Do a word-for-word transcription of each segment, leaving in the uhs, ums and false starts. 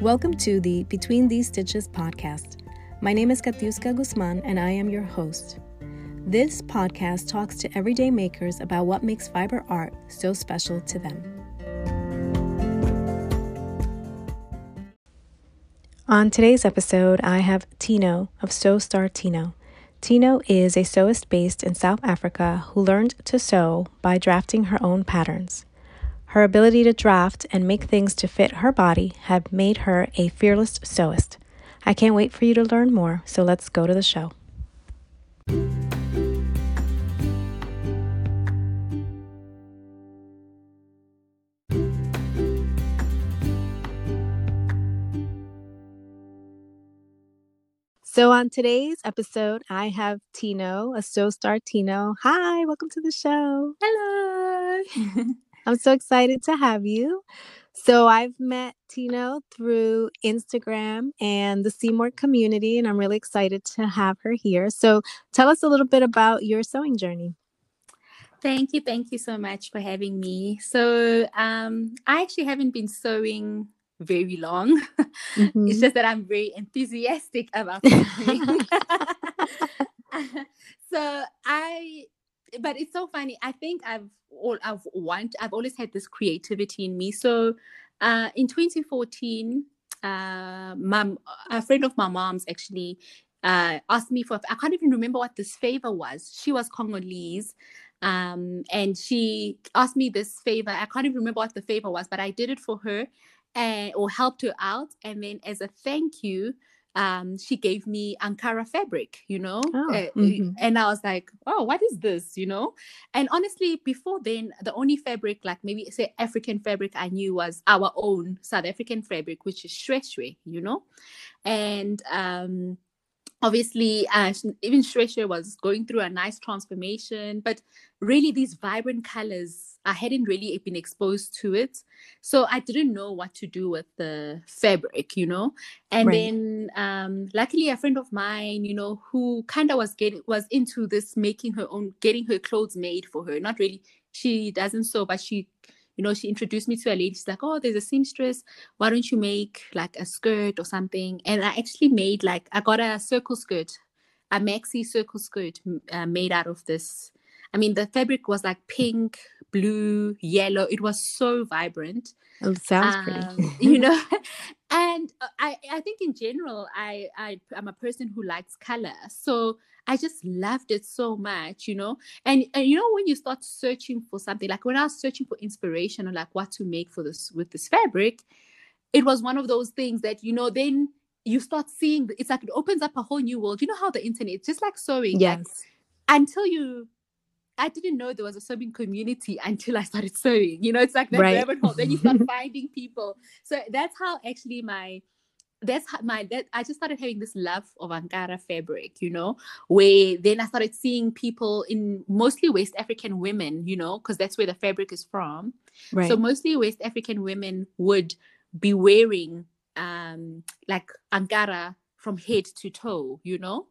Welcome to the Between These Stitches podcast. My name is Katiuska Guzman and I am your host. This podcast talks to everyday makers about what makes fiber art so special to them. On today's episode, I have Tino of Sew Star Tino. Tino is a sewist based in South Africa who learned to sew by drafting her own patterns. Her ability to draft and make things to fit her body have made her a fearless sewist. I can't wait for you to learn more, so let's go to the show. So on today's episode, I have Tino, a Sew Star Tino. Hi, welcome to the show. Hello. I'm so excited to have you. So I've met Tino through Instagram and the Seymour community, and I'm really excited to have her here. So tell us a little bit about your sewing journey. Thank you. Thank you so much for having me. So um, I actually haven't been sewing very long. Mm-hmm. It's just that I'm very enthusiastic about sewing. so I... But it's so funny. I think I've all I've want I've always had this creativity in me. So, uh, in twenty fourteen, uh, my a friend of my mom's actually uh, asked me for. I can't even remember what this favor was. She was Congolese, um, and she asked me this favor. I can't even remember what the favor was, but I did it for her, and or helped her out. And then as a thank you, um she gave me Ankara fabric, you know. Oh, uh, mm-hmm. And I was like, oh, what is this, you know? And honestly, before then, the only fabric, like maybe say African fabric I knew was our own South African fabric, which is shweshwe, you know. And um obviously uh, even shweshwe was going through a nice transformation, but really these vibrant colors, I hadn't really been exposed to it. So I didn't know what to do with the fabric, you know. And right. then um, luckily a friend of mine, you know, who kind of was getting, was into this, making her own, getting her clothes made for her. Not really, she doesn't sew, but she, you know, she introduced me to a lady. She's like, oh, there's a seamstress. Why don't you make like a skirt or something? And I actually made like, I got a circle skirt, a maxi circle skirt uh, made out of this. I mean, the fabric was like pink, blue, yellow. It was so vibrant. It sounds um, pretty. you know. And I, I think in general, I, I, I'm a person who likes color. So I just loved it so much, you know. And, and, you know, when you start searching for something, like when I was searching for inspiration or like what to make for this with this fabric, it was one of those things that, you know, then you start seeing, it's like it opens up a whole new world. You know how the internet, it's just like sewing. Yes. Like, until you... I didn't know there was a sewing community until I started sewing. You know, it's like that right. rabbit hole. Then you start finding people. So that's how actually my, that's how my, that I just started having this love of Ankara fabric, you know, where then I started seeing people in mostly West African women, you know, because that's where the fabric is from. Right. So mostly West African women would be wearing um, like Ankara from head to toe, you know.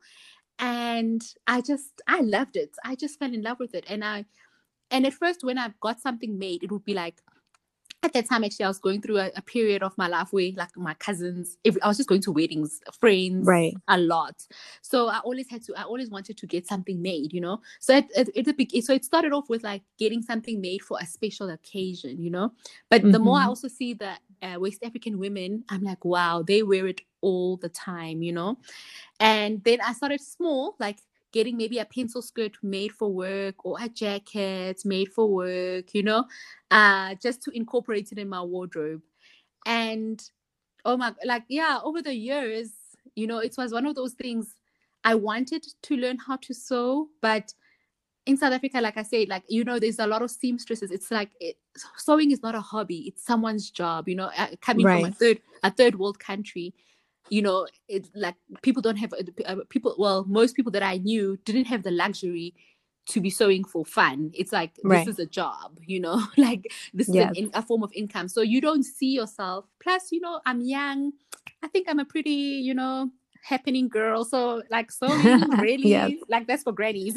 And I just, I loved it. I just fell in love with it. And I, and at first when I got something made, it would be like, at that time, actually, I was going through a, a period of my life where like my cousins, every, I was just going to weddings, friends, right. a lot. So I always had to, I always wanted to get something made, you know. So it, it, it, so it started off with like getting something made for a special occasion, you know. But mm-hmm. the more I also see that uh, West African women, I'm like, wow, they wear it all the time, you know. And then I started small, like getting maybe a pencil skirt made for work or a jacket made for work, you know, uh, just to incorporate it in my wardrobe. And, oh my, like, yeah, over the years, you know, it was one of those things I wanted to learn how to sew, but in South Africa, like I said, like, you know, there's a lot of seamstresses. It's like it, sewing is not a hobby. It's someone's job, you know, coming right. from a third, a third world country. You know, it's like people don't have uh, people. Well, most people that I knew didn't have the luxury to be sewing for fun. It's like, right. this is a job, you know, like this yes. is an, a form of income. So you don't see yourself. Plus, you know, I'm young. I think I'm a pretty, you know, happening girl. So like sewing really, yes. like that's for grannies.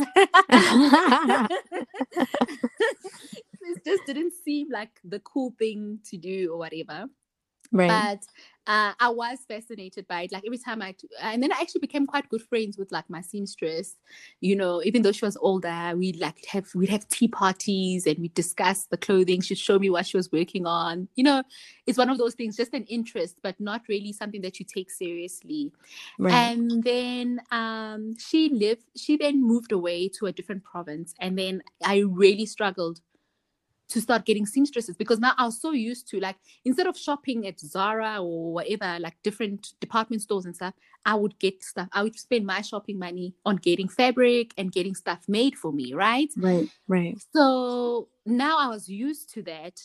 It just didn't seem like the cool thing to do or whatever. Right. But uh, I was fascinated by it. Like every time I, and then I actually became quite good friends with like my seamstress. You know, even though she was older, we'd like have we'd have tea parties and we'd discuss the clothing. She'd show me what she was working on. You know, it's one of those things, just an interest, but not really something that you take seriously. Right. And then um, she lived. She then moved away to a different province, and then I really struggled to start getting seamstresses, because now I was so used to, like, instead of shopping at Zara or whatever, like different department stores and stuff, I would get stuff. I would spend my shopping money on getting fabric and getting stuff made for me, right? Right. Right. So now I was used to that,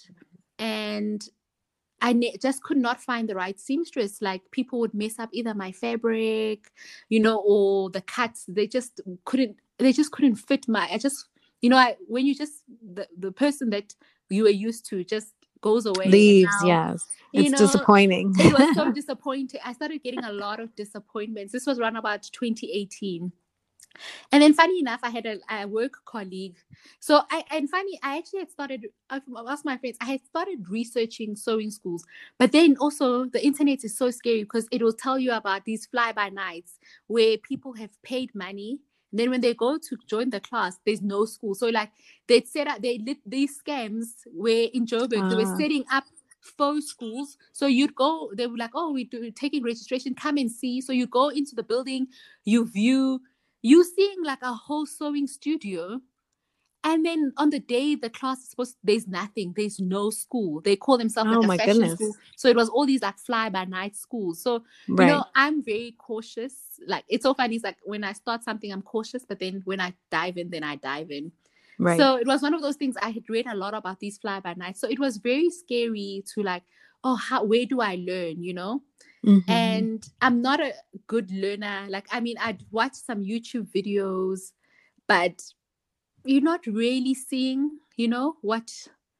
and I ne- just could not find the right seamstress. Like, people would mess up either my fabric, you know, or the cuts. They just couldn't. They just couldn't fit my. I just, you know, I when you just the the person that you were used to just goes away, and Leaves. now, Yes. you It's know, disappointing. it was so disappointing. I started getting a lot of disappointments. This was around about twenty eighteen. And then, funny enough, I had a, a work colleague. So I and funny, I actually had started. I asked my friends. I had started researching sewing schools, but then also the internet is so scary because it will tell you about these fly by nights where people have paid money. Then when they go to join the class, there's no school. So like they'd set up, they lit these scams where in Joburg they were Ah. setting up faux schools. So you'd go, they were like, oh, we do taking registration, come and see. So you go into the building, you view, you seeing like a whole sewing studio, and then on the day the class is supposed, there's nothing, there's no school. They call themselves like Oh a my fashion goodness. school. So it was all these like fly by night schools. So you Right. know, I'm very cautious. Like, it's so funny, it's like when I start something I'm cautious, but then when I dive in, then I dive in. Right. So it was one of those things. I had read a lot about these fly by night, so it was very scary to like, oh, how, where do I learn, you know? Mm-hmm. And I'm not a good learner. Like, I mean, I'd watch some YouTube videos, but you're not really seeing, you know, what,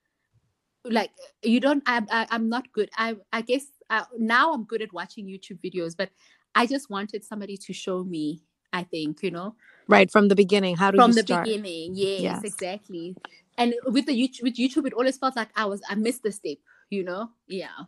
like, you don't, I, I, I'm not good. I, I guess I, now I'm good at watching YouTube videos, but I just wanted somebody to show me, I think, you know, Right. From the beginning. How do from you the start? beginning. Yes, Yes. exactly. And with the YouTube, with YouTube, it always felt like I was, I missed the step, you know? Yeah.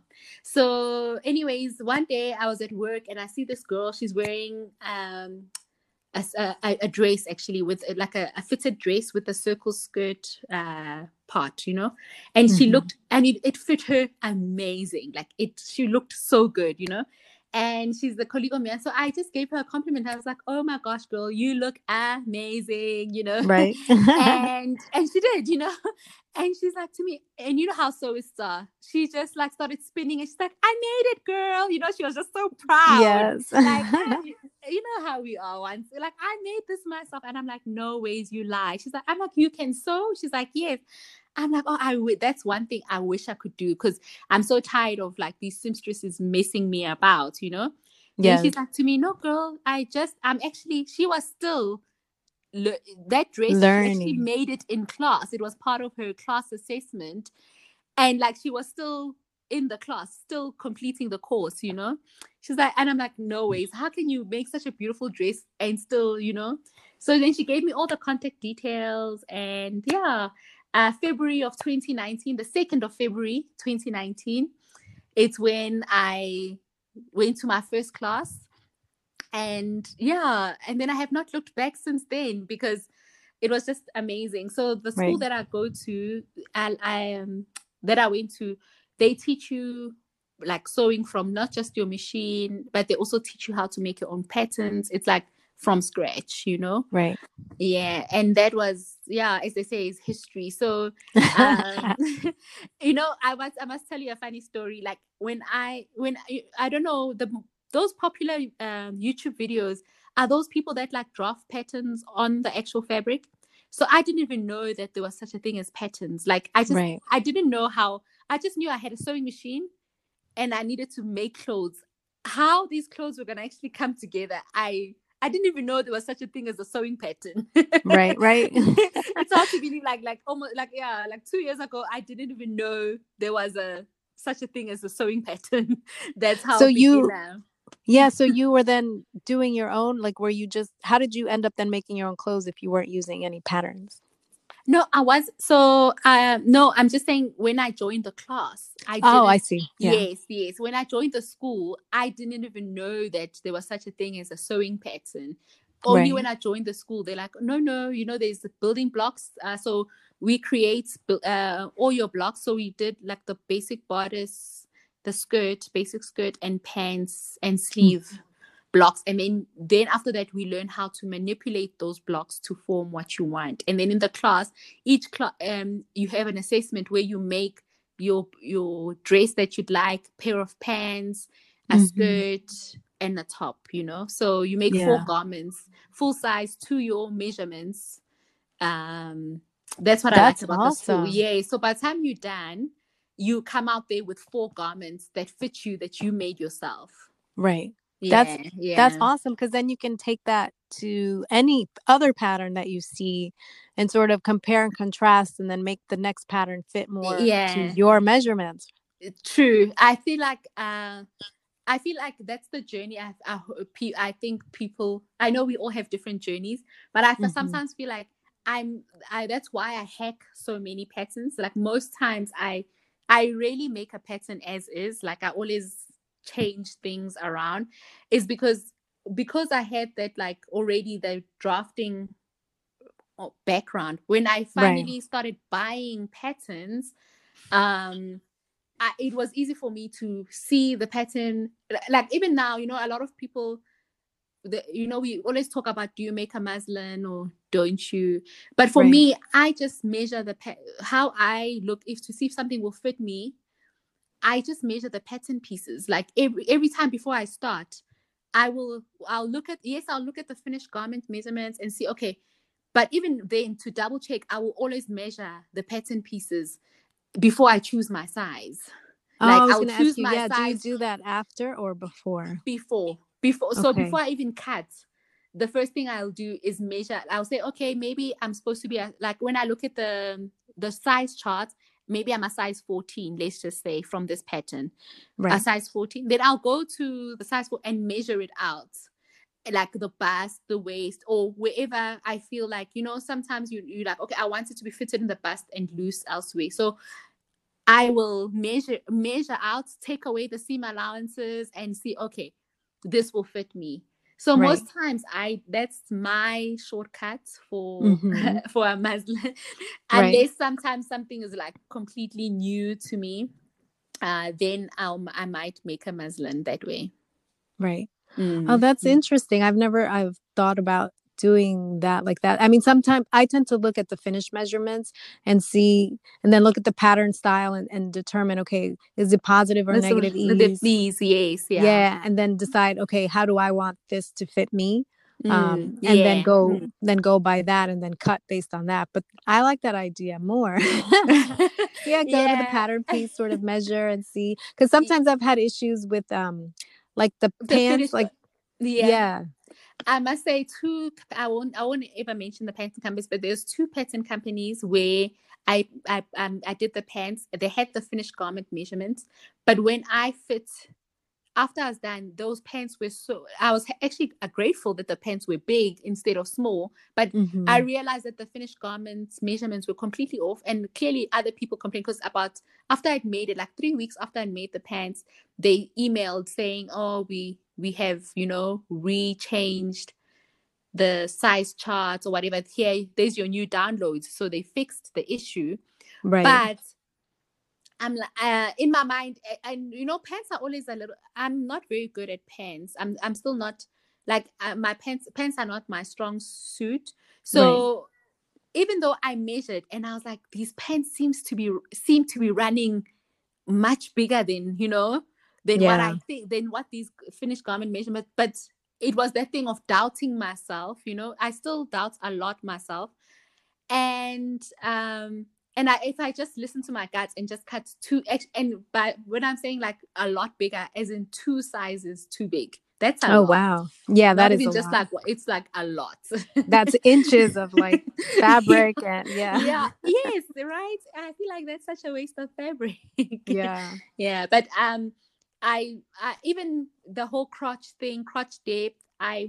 So anyways, one day I was at work and I see this girl, she's wearing um, a, a, a dress, actually, with like a, a fitted dress with a circle skirt uh, part, you know? And she Mhm. looked, and it, it fit her amazing. Like, it, she looked so good, you know? And she's the colleague of mine. So I just gave her a compliment. I was like, oh my gosh, girl, you look amazing, you know? Right. and and she did, you know? And she's like to me, and you know how sewists are. She just like started spinning and she's like, I made it, girl. You know, she was just so proud. Yes. Like, I, you know how we are once. Like, I made this myself. And I'm like, no ways, you lie. She's like, I'm like, you can sew? She's like, yes. I'm like, oh, I w- that's one thing I wish I could do, because I'm so tired of like these seamstresses messing me about, you know? Yes. And she's like to me, no, girl, I just, I'm actually, she was still, le- that dress, she actually Learning. made it in class. It was part of her class assessment. And like, she was still in the class, still completing the course, you know? She's like, and I'm like, no ways. How can you make such a beautiful dress and still, you know? So then she gave me all the contact details, and yeah, uh, February of twenty nineteen, the second of February twenty nineteen, it's when I went to my first class. And yeah, and then I have not looked back since then, because it was just amazing. So the school Right. that I go to, I, I um, that I went to, they teach you like sewing from not just your machine, but they also teach you how to make your own patterns. It's like from scratch, you know? Right. Yeah. And that was, yeah, as they say, is history. So, um, you know, I must, I must tell you a funny story. Like, when I, when I, I don't know, the those popular um, YouTube videos are those people that like draft patterns on the actual fabric. So I didn't even know that there was such a thing as patterns. Like, I just, Right. I didn't know how, I just knew I had a sewing machine and I needed to make clothes. How these clothes were going to actually come together, I, I didn't even know there was such a thing as a sewing pattern. Right. Right. It's hard to believe, like, like almost like, yeah, like two years ago, I didn't even know there was a, such a thing as a sewing pattern. That's how So you, beginner. yeah. So you were then doing your own, like, were you just, how did you end up then making your own clothes if you weren't using any patterns? No, I was so um no, I'm just saying when I joined the class, I Oh, I didn't see. Yeah. yes, yes. When I joined the school, I didn't even know that there was such a thing as a sewing pattern. Only when Right. I joined the school, they're like, no, no, you know, there's the building blocks. Uh, so we create uh, all your blocks. So we did like the basic bodice, the skirt, basic skirt, and pants and Mm. sleeve blocks, and then then after that we learn how to manipulate those blocks to form what you want. And then in the class, each class um you have an assessment where you make your your dress that you'd like, pair of pants, a Mm-hmm. skirt, and a top, you know. So you make four Yeah. garments, full size, to your measurements. um that's what I like That's about the school. awesome. Yeah, so by the time you're done, you come out there with four garments that fit you, that you made yourself. Right. That's Yeah, that's yeah. awesome, because then you can take that to any other pattern that you see and sort of compare and contrast, and then make the next pattern fit more to Yeah, your measurements. true. I feel like uh I feel like that's the journey. I I, I think people. I know we all have different journeys, but I Mm-hmm. sometimes feel like I'm. I that's why I hack so many patterns. Like most times, I I really make a pattern as is. Like I always change things around. Is because because I had that like already the drafting uh, background. When I Right. finally started buying patterns, um I, it was easy for me to see the pattern. Like even now, you know, a lot of people, the, you know, we always talk about, do you make a muslin or don't you? But for Right. me, I just measure the pa- how I look, if to see if something will fit me. I just measure the pattern pieces. Like every every time before I start, I will I'll look at yes I'll look at the finished garment measurements and see, okay. But even then, to double check, I will always measure the pattern pieces before I choose my size. Oh, Like I was I'll going to ask choose you, my yeah, do you size do that after or before? before before so Okay. before I even cut, the first thing I'll do is measure. I'll say, okay, maybe I'm supposed to be a, like when I look at the the size chart, maybe I'm a size fourteen, let's just say, from this pattern, a Right. size fourteen. Then I'll go to the size four and measure it out, like the bust, the waist, or wherever I feel like, you know, sometimes you you like, okay, I want it to be fitted in the bust and loose elsewhere. So I will measure measure out, take away the seam allowances, and see, okay, this will fit me. So Right. most times I that's my shortcut for Mm-hmm. for a muslin, Right. unless sometimes something is like completely new to me. Uh, then I'll I might make a muslin that way. Right. Oh, Mm. that's interesting. I've never I've thought about doing that like that. I mean, sometimes I tend to look at the finished measurements and see, and then look at the pattern style, and, and determine, okay, is it positive or So negative the ease? please, yes, yeah. Yeah, and then decide, okay, how do I want this to fit me? Mm, Um, and then yeah. go Mm. then go by that, and then cut based on that. But I like that idea more. Yeah, go to the Yeah. pattern piece, sort of measure and see. Because sometimes I've had issues with um like the The pants, finished, like yeah. yeah. I must say two. I won't. I won't ever mention the patent companies, but there's two patent companies where I I um I did the pants. They had the finished garment measurements, but when I fit, after I was done, those pants were so. I was actually grateful that the pants were big instead of small. But I Mhm. realized that the finished garments measurements were completely off, and clearly other people complained because about after I'd made it, like three weeks after I made the pants, they emailed saying, "Oh, we we have you know rechanged the size charts or whatever. Here, there's your new downloads." So they fixed the issue, Right. but I'm like, uh, in my mind, and you know, pants are always a little. I'm not very good at pants. I'm I'm still not like uh, my pants. Pants are not my strong suit. Right. So even though I measured and I was like, these pants seems to be seem to be running much bigger than you know than what Yeah. I think than what these finished garment measurements. But it was that thing of doubting myself. You know, I still doubt a lot myself, and um and I, if I just listen to my guts and just cut two ex- and but when I'm saying like a lot bigger, as in two sizes too big, that's a Oh, lot. wow. Yeah, that Not is even a just lot. like what it's like a lot. That's inches of like Yeah, fabric, and yeah, yeah. yes, right. I feel like that's such a waste of fabric. Yeah. Yeah, but um, I, I even the whole crotch thing, crotch depth. I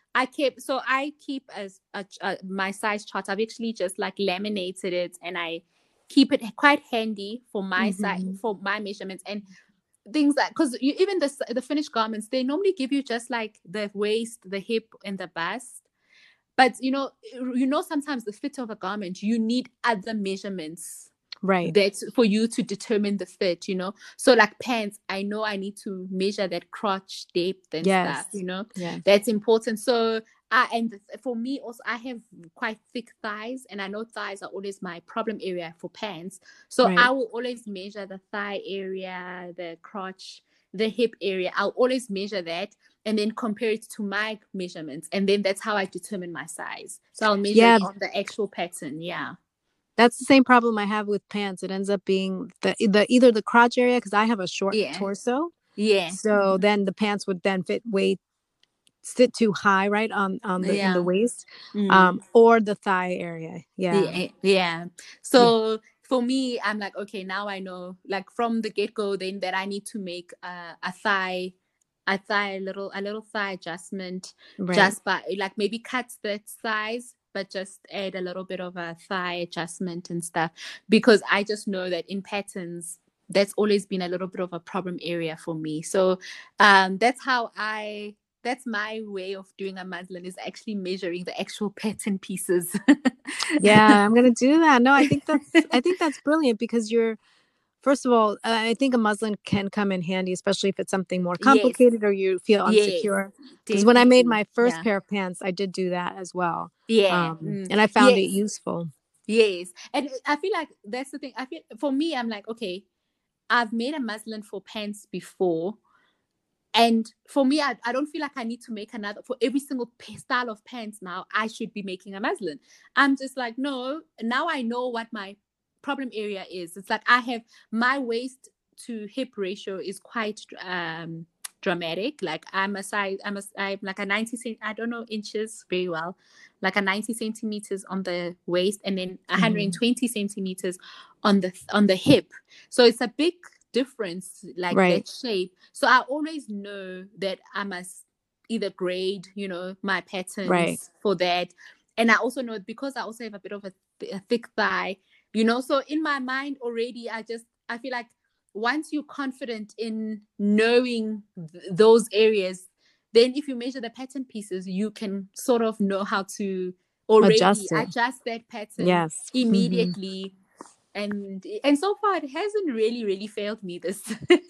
I keep so I keep as a, a, my size chart. I've actually just like laminated it, and I keep it quite handy for my size, Mm-hmm. for my measurements and things like, because you even the the finished garments, they normally give you just like the waist, the hip, and the bust. But you know, you know, sometimes the fit of a garment, you need other measurements Right. that's for you to determine the fit, you know. So like pants, I know I need to measure that crotch depth and Yes. stuff, you know. Yes. That's important. So I and for me also, I have quite thick thighs, and I know thighs are always my problem area for pants. So Right. I will always measure the thigh area, the crotch, the hip area. I'll always measure that and then compare it to my measurements, and then that's how I determine my size. So I'll measure Yeah. it on the actual pattern. Yeah. That's the same problem I have with pants. It ends up being the the either the crotch area, because I have a short Yeah. torso. Yeah. So Mhm. then the pants would then fit way sit too high, right on on the in the Yeah. waist, Mm. um, or the thigh area. Yeah. Yeah. Yeah. So for me, I'm like, okay, now I know, like from the get go, then that I need to make a, a thigh, a thigh, a little, a little thigh adjustment, Right. just by like maybe cut that size, but just add a little bit of a thigh adjustment and stuff, because I just know that in patterns, that's always been a little bit of a problem area for me. So um, that's how I. That's my way of doing a muslin, is actually measuring the actual pattern pieces. Yeah, I'm gonna do that. No, I think that's I think that's brilliant, because you're first of all, uh, I think a muslin can come in handy, especially if it's something more Yes. complicated or you feel Yes. insecure. Because when I made Definitely. my first Yeah. pair of pants, I did do that as well. Yeah. Um, Mm. and I found it Yes. useful. Yes. And I feel like that's the thing. I feel for me, I'm like, okay, I've made a muslin for pants before. And for me, I, I don't feel like I need to make another for every single p- style of pants. Now I should be making a muslin. I'm just like, no, now I know what my problem area is. It's like I have my waist to hip ratio is quite um dramatic. Like I'm a size, I'm a I'm like a ninety cent, I don't know inches very well, like a ninety centimeters on the waist, and then one hundred twenty mm-hmm. centimeters on the on the hip. So it's a big difference, like Right. that shape. So I always know that I must either grade, you know, my patterns Right. for that. And I also know, because I also have a bit of a, th- a thick thigh, you know, so in my mind already, I just, I feel like once you're confident in knowing th- those areas, then if you measure the pattern pieces, you can sort of know how to already Adjust it. adjust that pattern Yes. immediately. Mm-hmm. And and so far it hasn't really really failed me this.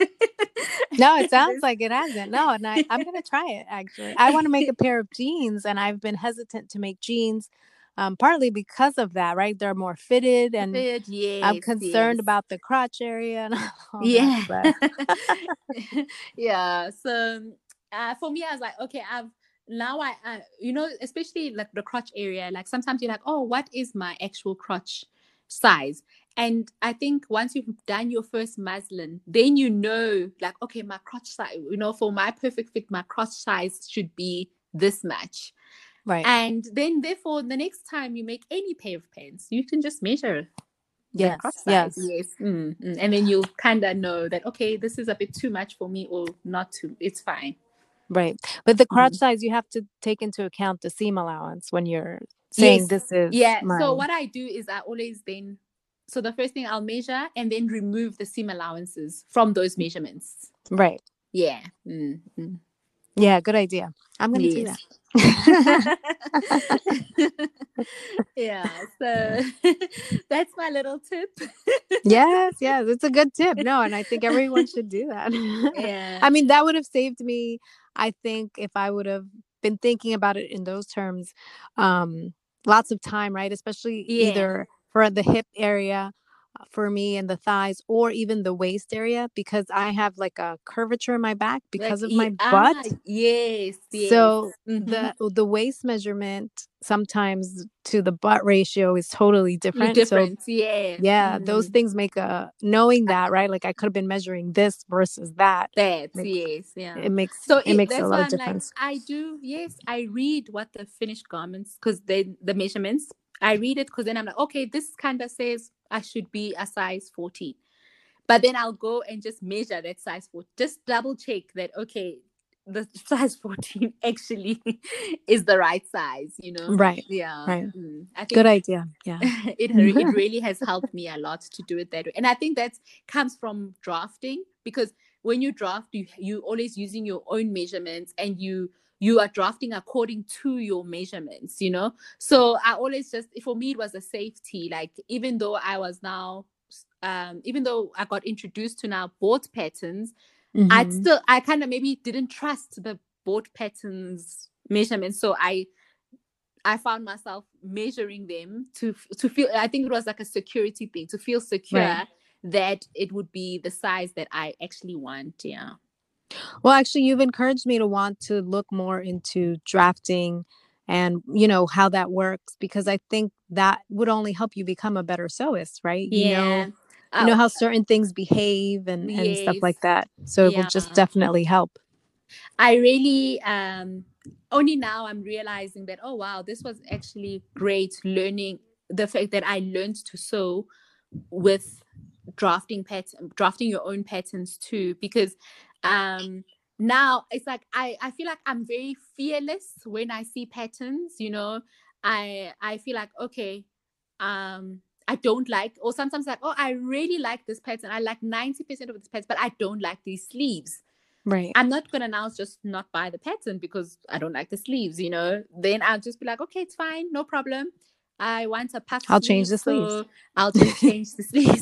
No, it sounds this. like it hasn't. No, and I, I'm gonna try it actually. I want to make a pair of jeans, and I've been hesitant to make jeans, um, partly because of that. Right, they're more fitted, and Fit, yes, I'm concerned yes. about the crotch area and all yeah. that. But yeah. So uh, for me, I was like, okay, I've now I, I you know, especially like the crotch area. Like sometimes you're like, oh, what is my actual crotch size? And I think once you've done your first muslin, then you know, like, okay, my crotch size, you know, for my perfect fit, my crotch size should be this much. Right. And then therefore, the next time you make any pair of pants, you can just measure the yes. crotch size. Yes. Yes. Mm-hmm. And then you'll kind of know that, okay, this is a bit too much for me, or not too, it's fine. Right. But the crotch mm-hmm. size, you have to take into account the seam allowance when you're saying yes. this is yeah. my... So what I do is I always then, so the first thing I'll measure and then remove the seam allowances from those measurements. Right. Yeah. Mm-hmm. Yeah, good idea. I'm going to yes. do that. yeah, so that's my little tip. yes, yes, it's a good tip. No, and I think everyone should do that. yeah. I mean, that would have saved me, I think, if I would have been thinking about it in those terms, um, lots of time, right? Especially yeah. either for the hip area for me and the thighs, or even the waist area, because I have like a curvature in my back because like, of my ah, butt. Yes, yes. So mm-hmm. the the waist measurement sometimes to the butt ratio is totally different. Different, so, yeah. Yeah, mm. those things make a knowing that, right? Like I could have been measuring this versus that. That, makes, yes, yeah. It makes so it, it, makes that's a lot why of I'm difference. Like, I do, yes, I read what the finished garments, because they the measurements. I read it because then I'm like, okay, this kind of says I should be a size fourteen. But then I'll go and just measure that size for just double check that, okay, the size fourteen actually is the right size, you know? Right. Yeah. Right. Mm. I think Good idea. Yeah. it it really has helped me a lot to do it that way. And I think that comes from drafting, because when you draft, you you always using your own measurements, and you you are drafting according to your measurements, you know? So I always just, for me, it was a safety. Like, even though I was now, um, even though I got introduced to now board patterns, Mm-hmm. I'd still, I kind of maybe didn't trust the board patterns measurements. So I, I found myself measuring them to, to feel, I think it was like a security thing, to feel secure Right. that it would be the size that I actually want. Yeah. Well, actually, you've encouraged me to want to look more into drafting and, you know, how that works, because I think that would only help you become a better sewist, right? You know, Yeah. you know Oh, how certain things behave and, and stuff yes. like that. So it will Yeah. just definitely help. I really, um, only now I'm realizing that, oh, wow, this was actually great learning, the fact that I learned to sew with drafting pattern, drafting your own patterns too, because um now it's like I I feel like I'm very fearless when I see patterns, you know. I I feel like, okay, um I don't like, or sometimes like, oh, I really like this pattern, I like ninety percent of this pattern, but I don't like these sleeves. Right. I'm not gonna now just not buy the pattern because I don't like the sleeves, you know. Then I'll just be like, okay, it's fine, no problem. I want a puff I'll sleeve, change the sleeves. so I'll just change the sleeves.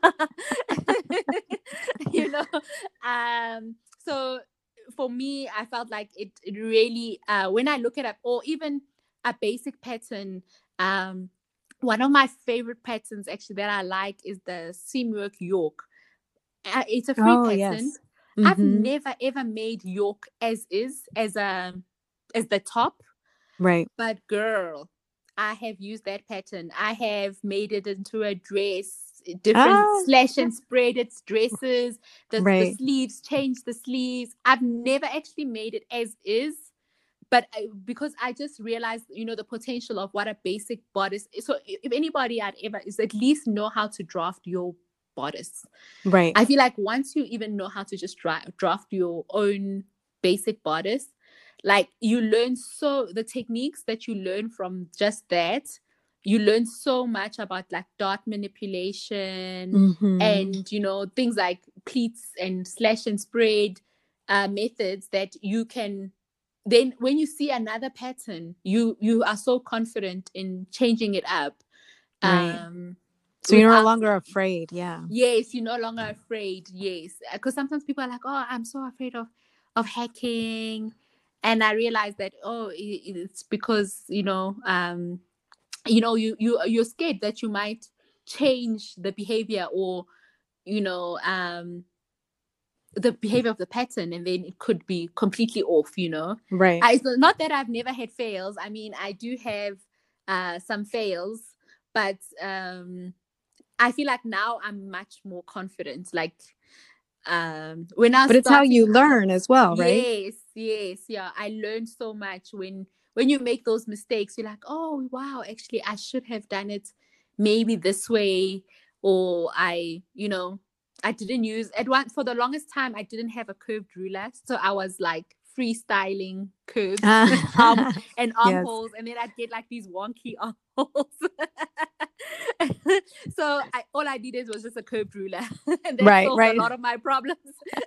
You know. Um. So for me, I felt like it, it really, uh, when I look at it, or even a basic pattern, um, one of my favorite patterns actually that I like is the Seamwork York. Uh, it's a free Oh, pattern. yes. I've Mm-hmm. never ever made York as is, as a as the top, Right. but girl, I have used that pattern. I have made it into a dress, different Ah, slash and spread its dresses, the, the right. sleeves, change the sleeves. I've never actually made it as is, but I, because I just realized, you know, the potential of what a basic bodice is. So if anybody I'd ever is, at least know how to draft your bodice. Right. I feel like once you even know how to just dra- draft your own basic bodice, like you learn so the techniques that you learn from just that, you learn so much about like dot manipulation, Mm-hmm. and you know, things like pleats and slash and spread uh, methods that you can then, when you see another pattern, you you are so confident in changing it up. Right. Um, So you're no without longer afraid. Yeah. Yes, you're no longer afraid. Yes, because sometimes people are like, "Oh, I'm so afraid of of hacking," and I realized that, oh, it, it's because, you know, um, you know, you you you're scared that you might change the behavior, or you know, um, the behavior of the pattern, and then it could be completely off. You know, Right. uh, it's not that I've never had fails. I mean, I do have uh, some fails, but um I feel like now I'm much more confident. Like um when I But was it's how you starting out, learn as well, right? yes, yes, yeah. I learned so much when when you make those mistakes, you're like, oh wow, actually I should have done it maybe this way. Or I, you know, I didn't use at one for the longest time I didn't have a curved ruler. So I was like freestyling curves um and Yes. armholes, and then I'd get like these wonky armholes. So I, all I needed was just a curved ruler, and that Right, solved a right. lot of my problems.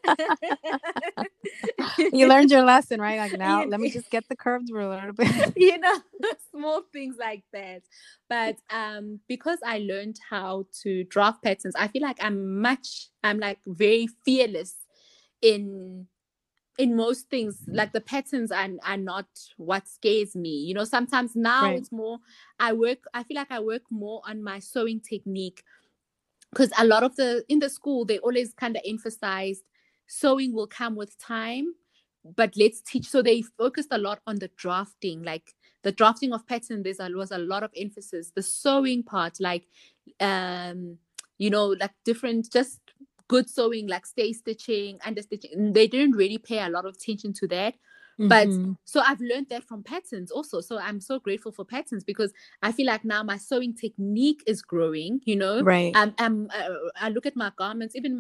You learned your lesson, right? Like, now you, let me just get the curved ruler. you know, small things like that. But um, because I learned how to draft patterns, I feel like I'm much, I'm like very fearless in in most things. Like the patterns are, are not what scares me, you know. Sometimes now Right. it's more, I work I feel like I work more on my sewing technique, because a lot of the in the school they always kind of emphasized sewing will come with time, but let's teach. So they focused a lot on the drafting, like the drafting of pattern. There's a, was a lot of emphasis. The sewing part, like um you know, like different, just good sewing, like stay stitching, under stitching, they didn't really pay a lot of attention to that. But Mm-hmm. so I've learned that from patterns also. So I'm so grateful for patterns, because I feel like now my sewing technique is growing, you know. Right. um, um uh, I look at my garments, even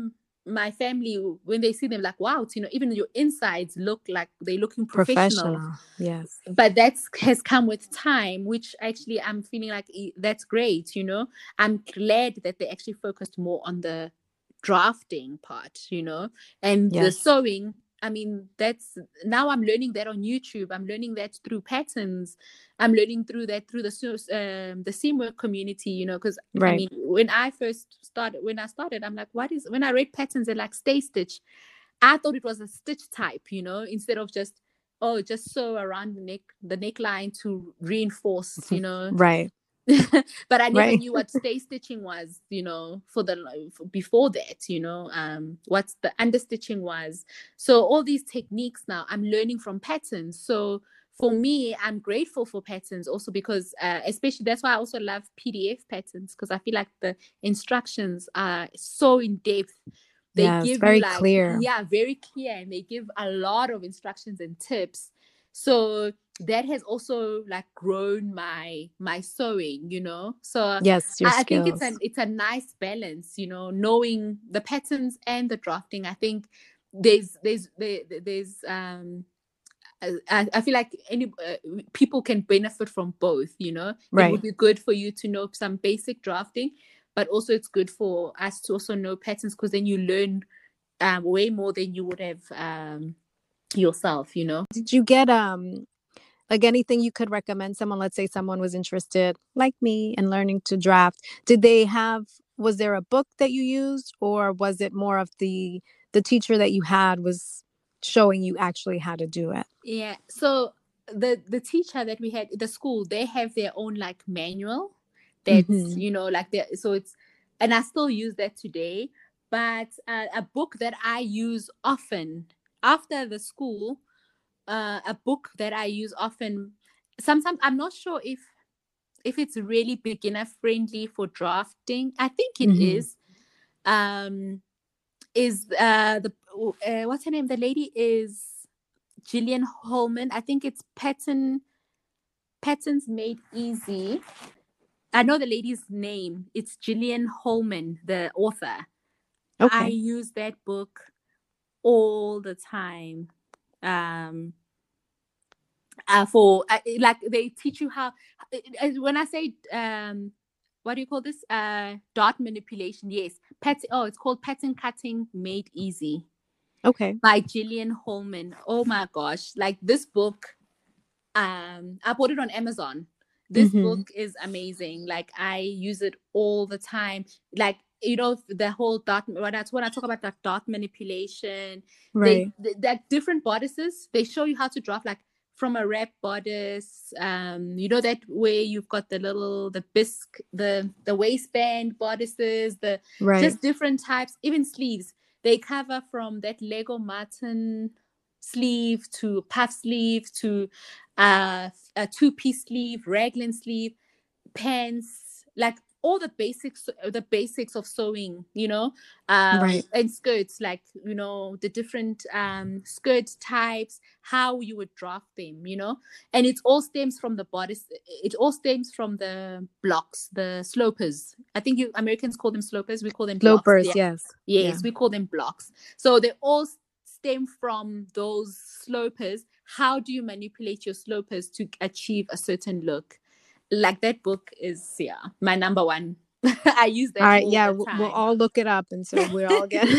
my family, when they see them, like, wow, you know, even your insides look like they're looking professional. Professional, yes. But that has come with time, which actually I'm feeling like that's great. You know, I'm glad that they actually focused more on the drafting part, you know, and Yes. the sewing. I mean, that's now I'm learning that on YouTube. I'm learning that through patterns. I'm learning through that through the um, the seamwork community, you know, because Right. I mean, when I first started, when I started, I'm like, what is, when I read patterns, they're like stay stitch. I thought it was a stitch type, you know, instead of just, oh, just sew around the neck, the neckline to reinforce, you know. Right. But I never Right. knew what stay stitching was, you know, for the for before that, you know, um, what the understitching was. So all these techniques now I'm learning from patterns. So for me, I'm grateful for patterns also because, uh, especially that's why I also love P D F patterns, because I feel like the instructions are so in depth. They Yes, give very you like, clear. yeah, very clear, and they give a lot of instructions and tips. So that has also like grown my my sewing, you know. So Yes, your I, I think it's skills. an it's a nice balance, you know, knowing the patterns and the drafting. I think there's there's there, there's um I, I feel like any uh, people can benefit from both, you know. It would Right. be good for you to know some basic drafting, but also it's good for us to also know patterns, because then you learn um, way more than you would have um, yourself, you know. Did you get um like anything you could recommend someone? Let's say someone was interested, like me, in learning to draft. Did they have? Was there a book that you used, or was it more of the the teacher that you had was showing you actually how to do it? Yeah. So the the teacher that we had at the school, they have their own like manual. That's, Mm-hmm. you know, like the so it's, and I still use that today. But uh, a book that I use often after the school, uh, a book that I use often. Sometimes I'm not sure if if it's really beginner friendly for drafting. I think it Mm-hmm. is. Um, is uh the uh, what's her name? The lady is Gillian Holman. I think it's Pattern Patterns Made Easy. I know the lady's name. It's Gillian Holman, the author. I Okay. use that book all the time. Um, uh, for uh, like they teach you how. Uh, when I say um, what do you call this? Uh, dot manipulation. Yes, pat. Oh, it's called Pattern Cutting Made Easy Okay. by Gillian Holman. Oh my gosh, like this book. Um, I bought it on Amazon. This Mm-hmm. book is amazing. Like I use it all the time. Like, you know, the whole dot, when I, when I talk about that dot manipulation, they, Right. they that different bodices, they show you how to draft like from a wrap bodice. Um, you know, that way you've got the little the bisque, the the waistband bodices, the Right. just different types, even sleeves. They cover from that Lego Martin sleeve to puff sleeve to uh, a two-piece sleeve, raglan sleeve, pants, like all the basics, the basics of sewing, you know, um, Right. and skirts, like, you know, the different um, skirt types, how you would draft them, you know, and it all stems from the bodice. It all stems from the blocks, the slopers. I think you Americans call them slopers. We call them blocks. Slopers. Yeah. Yes. Yes, Yeah. we call them blocks. So they all stem from those slopers. How do you manipulate your slopers to achieve a certain look? Like that book is, yeah, my number one. I use All that right. all Yeah. the We'll, we'll time. all look it up, and so we're all get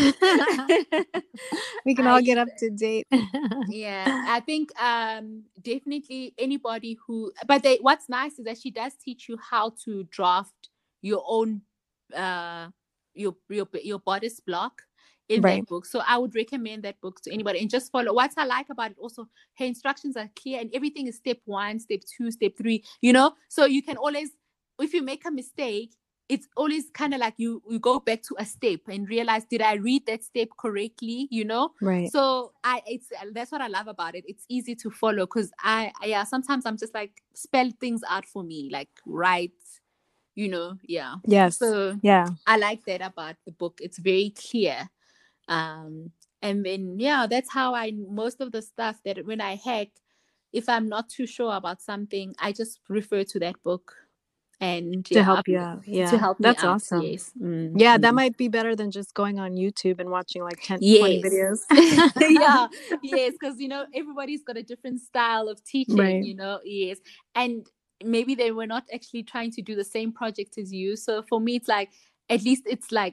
we can I all get use up to date. Yeah, I think um definitely anybody who, but they, what's nice is that she does teach you how to draft your own uh your your your bodice block in Right. that book. So I would recommend that book to anybody, and just follow. What I like about it also, her instructions are clear and everything is step one, step two, step three, you know, so you can always, if you make a mistake, it's always kind of like you you go back to a step and realize, did I read that step correctly, you know? Right. So I it's that's what I love about it. It's easy to follow, because I, I yeah sometimes I'm just like, spell things out for me, like write, you know. Yeah, Yes. so Yeah. I like that about the book. It's very clear. Um and then yeah, that's how I, most of the stuff that when I hack, if I'm not too sure about something, I just refer to that book. and To yeah, help you out. to Yeah. help me That's out. awesome. Yes. Mm, Yeah, that mm. might be better than just going on YouTube and watching like ten, twenty Yes. videos. Yeah, yes, because you know everybody's got a different style of teaching, Right. you know. Yes. And maybe they were not actually trying to do the same project as you. So for me, it's like, at least it's like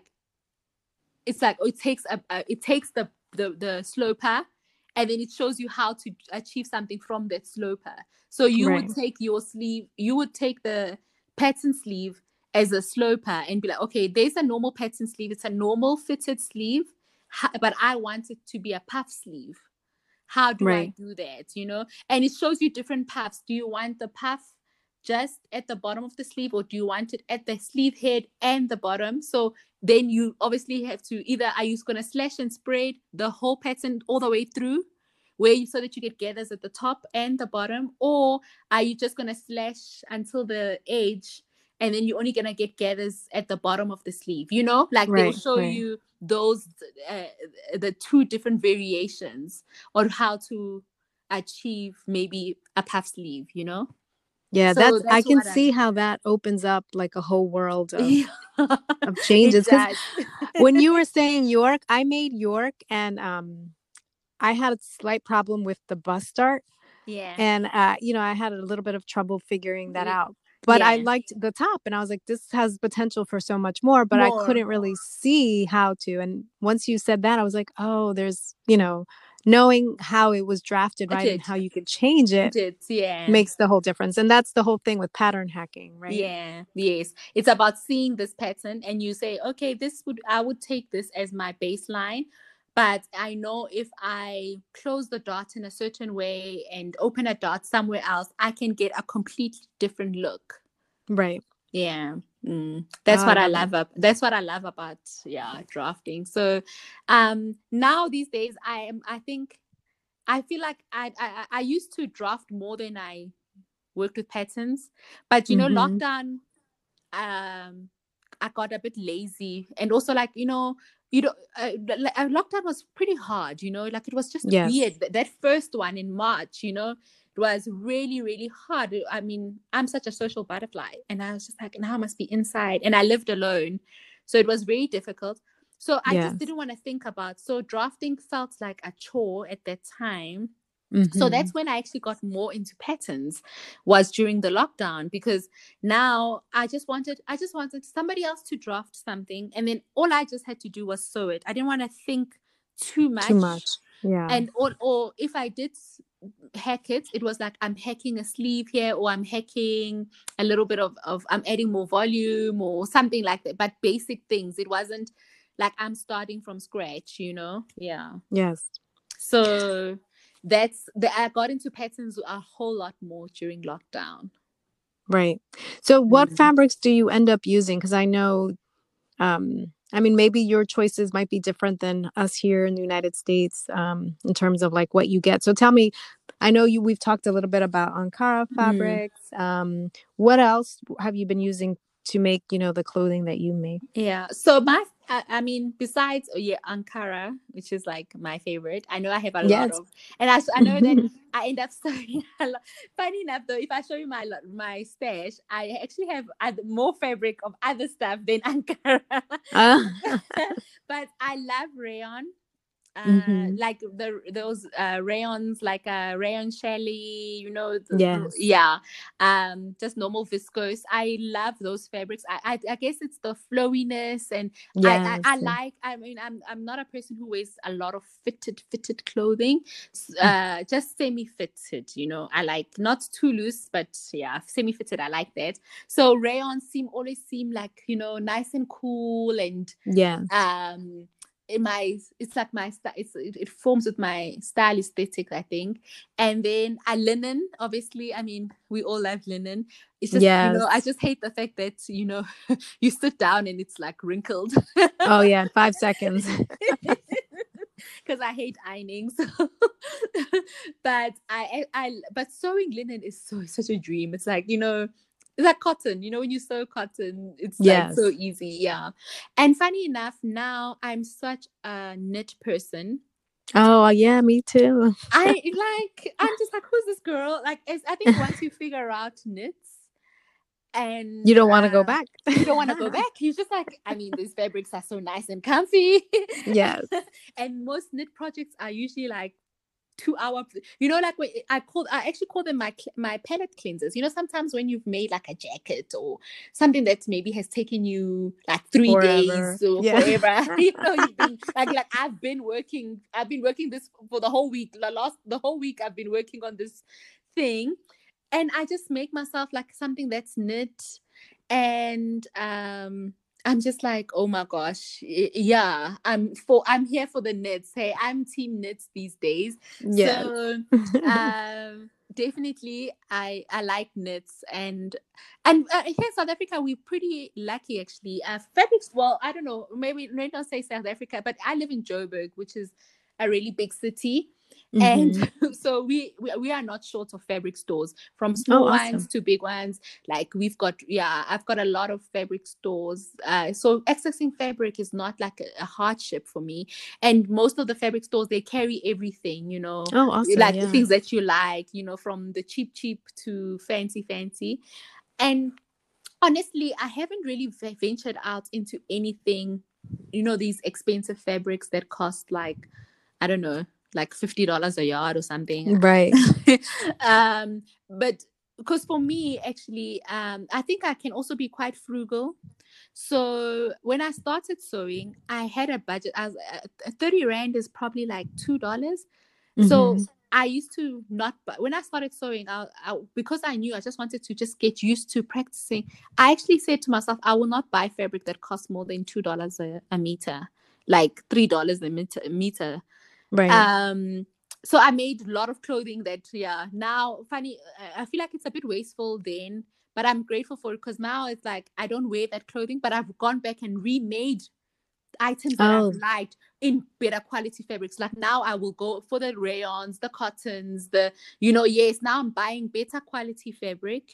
it's like oh, it takes a, a it takes the, the the sloper, and then it shows you how to achieve something from that sloper. So you Right. would take your sleeve, you would take the pattern sleeve as a sloper and be like, okay, there's a normal pattern sleeve, it's a normal fitted sleeve, but I want it to be a puff sleeve. How do I Right. do that? You know, and it shows you different puffs. Do you want the puff just at the bottom of the sleeve, or do you want it at the sleeve head and the bottom? So then you obviously have to either, are you going to slash and spread the whole pattern all the way through, where you, so that you get gathers at the top and the bottom, or are you just going to slash until the edge, and then you're only going to get gathers at the bottom of the sleeve? You know, like they'll Right. show Right. you those uh, the two different variations on how to achieve maybe a puff sleeve, you know. Yeah, So that's I that's can what I see how that opens up like a whole world of yeah. of changes. It Because does. when you were saying York, I made York, and um I had a slight problem with the bust start. Yeah. And, uh, you know, I had a little bit of trouble figuring that out. But I Yeah. liked the top, and I was like, this has potential for so much more, but I More. couldn't really see how to. And once you said that, I was like, oh, there's, you know, knowing how it was drafted, It right, and did. how you could change It it did. Yeah. makes the whole difference. And that's the whole thing with pattern hacking, right? Yeah. Yes. It's about seeing this pattern and you say, okay, this would, I would take this as my baseline. But I know if I close the dot in a certain way and open a dot somewhere else, I can get a completely different look. Right. Yeah. Mm. Oh, That's I what I love it. love. Up. That's what I love about, yeah, drafting. So um now these days I am I think I feel like I I, I used to draft more than I worked with patterns. But you know, Mm-hmm. lockdown, um I got a bit lazy, and also like, you know, you know, uh, uh, lockdown was pretty hard, you know, like it was just Yes. weird. That first one in March, you know, it was really, really hard. I mean, I'm such a social butterfly, and I was just like, now I must be inside, and I lived alone, so it was very difficult. So I Yes. just didn't want to think about. So drafting felt like a chore at that time. Mm-hmm. So that's when I actually got more into patterns, was during the lockdown, because now I just wanted I just wanted somebody else to draft something, and then all I just had to do was sew it. I didn't want to think too much. Too much. Yeah. And or, or if I did hack it, it was like I'm hacking a sleeve here, or I'm hacking a little bit of, of I'm adding more volume or something like that. But basic things. It wasn't like I'm starting from scratch, you know? Yeah. Yes. So that's the I got into patterns a whole lot more during lockdown. Right. So what Mm. fabrics do you end up using? Because I know, um, I mean, maybe your choices might be different than us here in the United States, um, in terms of like what you get. So tell me, I know you, we've talked a little bit about Ankara Mm. fabrics. Um, what else have you been using to make, you know, the clothing that you make? Yeah. So my, I, I mean, besides, oh yeah, Ankara, which is like my favorite. I know I have a lot Yes. of, and I, I know that I end up sewing a lot. Funny enough, though, if I show you my my stash, I actually have other, more fabric of other stuff than Ankara. Uh, But I love rayon. Uh, mm-hmm. like the those uh, rayons, like a uh, rayon Shelly, you know, the, Yes. yeah, um, just normal viscose. I love those fabrics. I, I, I guess it's the flowiness, and Yes. I, I, I like. I mean, I'm I'm not a person who wears a lot of fitted fitted clothing, uh, just semi fitted. You know, I like not too loose, but yeah, semi fitted. I like that. So rayons seem always seem like, you know, nice and cool, and Yes. um. In my it's like my it's it, it forms with my style aesthetic, I think. And then a linen, obviously, I mean, we all love linen. It's just, Yes. you know, I just hate the fact that, you know, you sit down and it's like wrinkled. Oh yeah, five seconds. Because I hate ironing. So but I I but sewing linen is so such a dream. It's like, you know, it's like cotton, you know, when you sew cotton, it's Yes. like so easy. Yeah. And funny enough, now I'm such a knit person. Oh yeah, me too. I like, I'm just like, who's this girl? Like, it's, I think once you figure out knits, And you don't want to uh, go back. you don't want to go back. You're just like, I mean, these fabrics are so nice and comfy. Yes. And most knit projects are usually like two hour, you know, like I call, I actually call them my my palette cleansers. You know, sometimes when you've made like a jacket or something that maybe has taken you like three Forever. days or Yeah. forever, you know, you've been like, like I've been working, I've been working this for the whole week. The last, the whole week I've been working on this thing, and I just make myself like something that's knit, and um. I'm just like, oh my gosh, yeah, I'm for I'm here for the knits. Hey, I'm team knits these days. Yes. So um definitely I I like knits, and and uh, here in South Africa we're pretty lucky actually. Uh fabrics, well, I don't know, maybe maybe not say South Africa, but I live in Joburg, which is a really big city. Mm-hmm. And so we, we we are not short of fabric stores, from small Oh, awesome. ones to big ones. Like we've got, yeah, I've got a lot of fabric stores. Uh, so accessing fabric is not like a, a hardship for me. And most of the fabric stores, they carry everything, you know, Oh, awesome. like Yeah. things that you like, you know, from the cheap, cheap to fancy, fancy. And honestly, I haven't really v- ventured out into anything, you know, these expensive fabrics that cost like, I don't know, like fifty dollars a yard or something. Right. um, but because for me, actually, um, I think I can also be quite frugal. So when I started sewing, I had a budget. I was, uh, thirty rand is probably like two dollars. Mm-hmm. So I used to not, but when I started sewing, I, I, because I knew I just wanted to just get used to practicing, I actually said to myself, I will not buy fabric that costs more than two dollars a, a meter, like three dollars a meter. meter. Right. Um, so I made a lot of clothing that, yeah, now funny, I feel like it's a bit wasteful then, but I'm grateful for it, because now it's like I don't wear that clothing, but I've gone back and remade items that Oh. I've liked in better quality fabrics. Like now I will go for the rayons, the cottons, the, you know, yes, now I'm buying better quality fabric.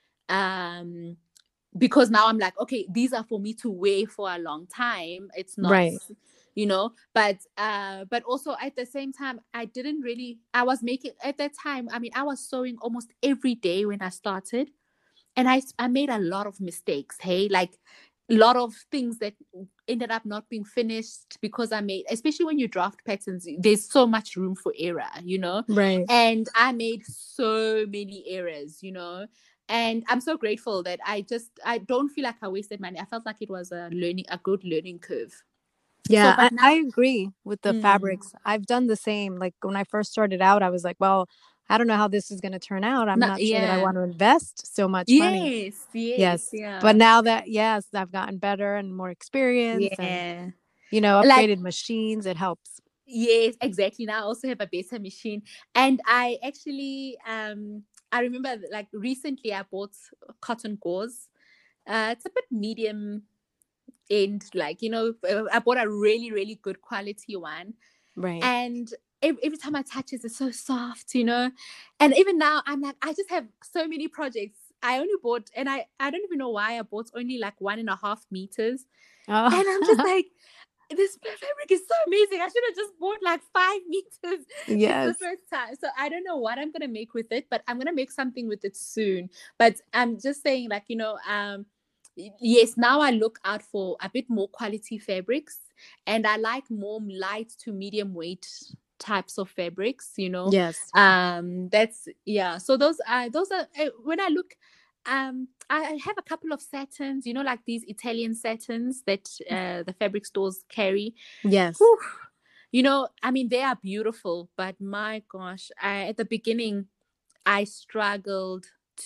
Um, because now I'm like, okay, these are for me to wear for a long time. It's not, right, you know, but uh, but also at the same time, I didn't really, I was making, at that time, I mean, I was sewing almost every day when I started. And I, I made a lot of mistakes, hey, like a lot of things that ended up not being finished because I made, especially when you draft patterns, there's so much room for error, you know? Right. And I made so many errors, you know? And I'm so grateful that I just, I don't feel like I wasted money. I felt like it was a learning, a good learning curve. Yeah, so, I, now, I agree with the mm. fabrics. I've done the same. Like when I first started out, I was like, well, I don't know how this is going to turn out. I'm not, not sure yeah. that I want to invest so much yes, money. Yes, Yes. yeah. But now that, yes, I've gotten better and more experience yeah. and, you know, upgraded like, machines, it helps. Yes, exactly. Now I also have a better machine. And I actually, um, I remember like recently I bought cotton gauze. Uh, it's a bit medium end, like, you know, I bought a really, really good quality one. Right. And every, every time I touch it, it's so soft, you know. And even now, I'm like, I just have so many projects. I only bought, and I, I don't even know why I bought only like one and a half meters. Oh. And I'm just like, this fabric is so amazing. I should have just bought like five meters. Yes. It's the first time. So I don't know what I'm going to make with it, but I'm going to make something with it soon. But I'm just saying, like, you know, um, yes, now I look out for a bit more quality fabrics, and I like more light to medium weight types of fabrics, you know. Yes. Um, that's, yeah. So those are, those are, when I look, um, I have a couple of satins, you know, like these Italian satins that uh, the fabric stores carry. Yes. Whew. You know, I mean, they are beautiful, but my gosh, I, at the beginning, I struggled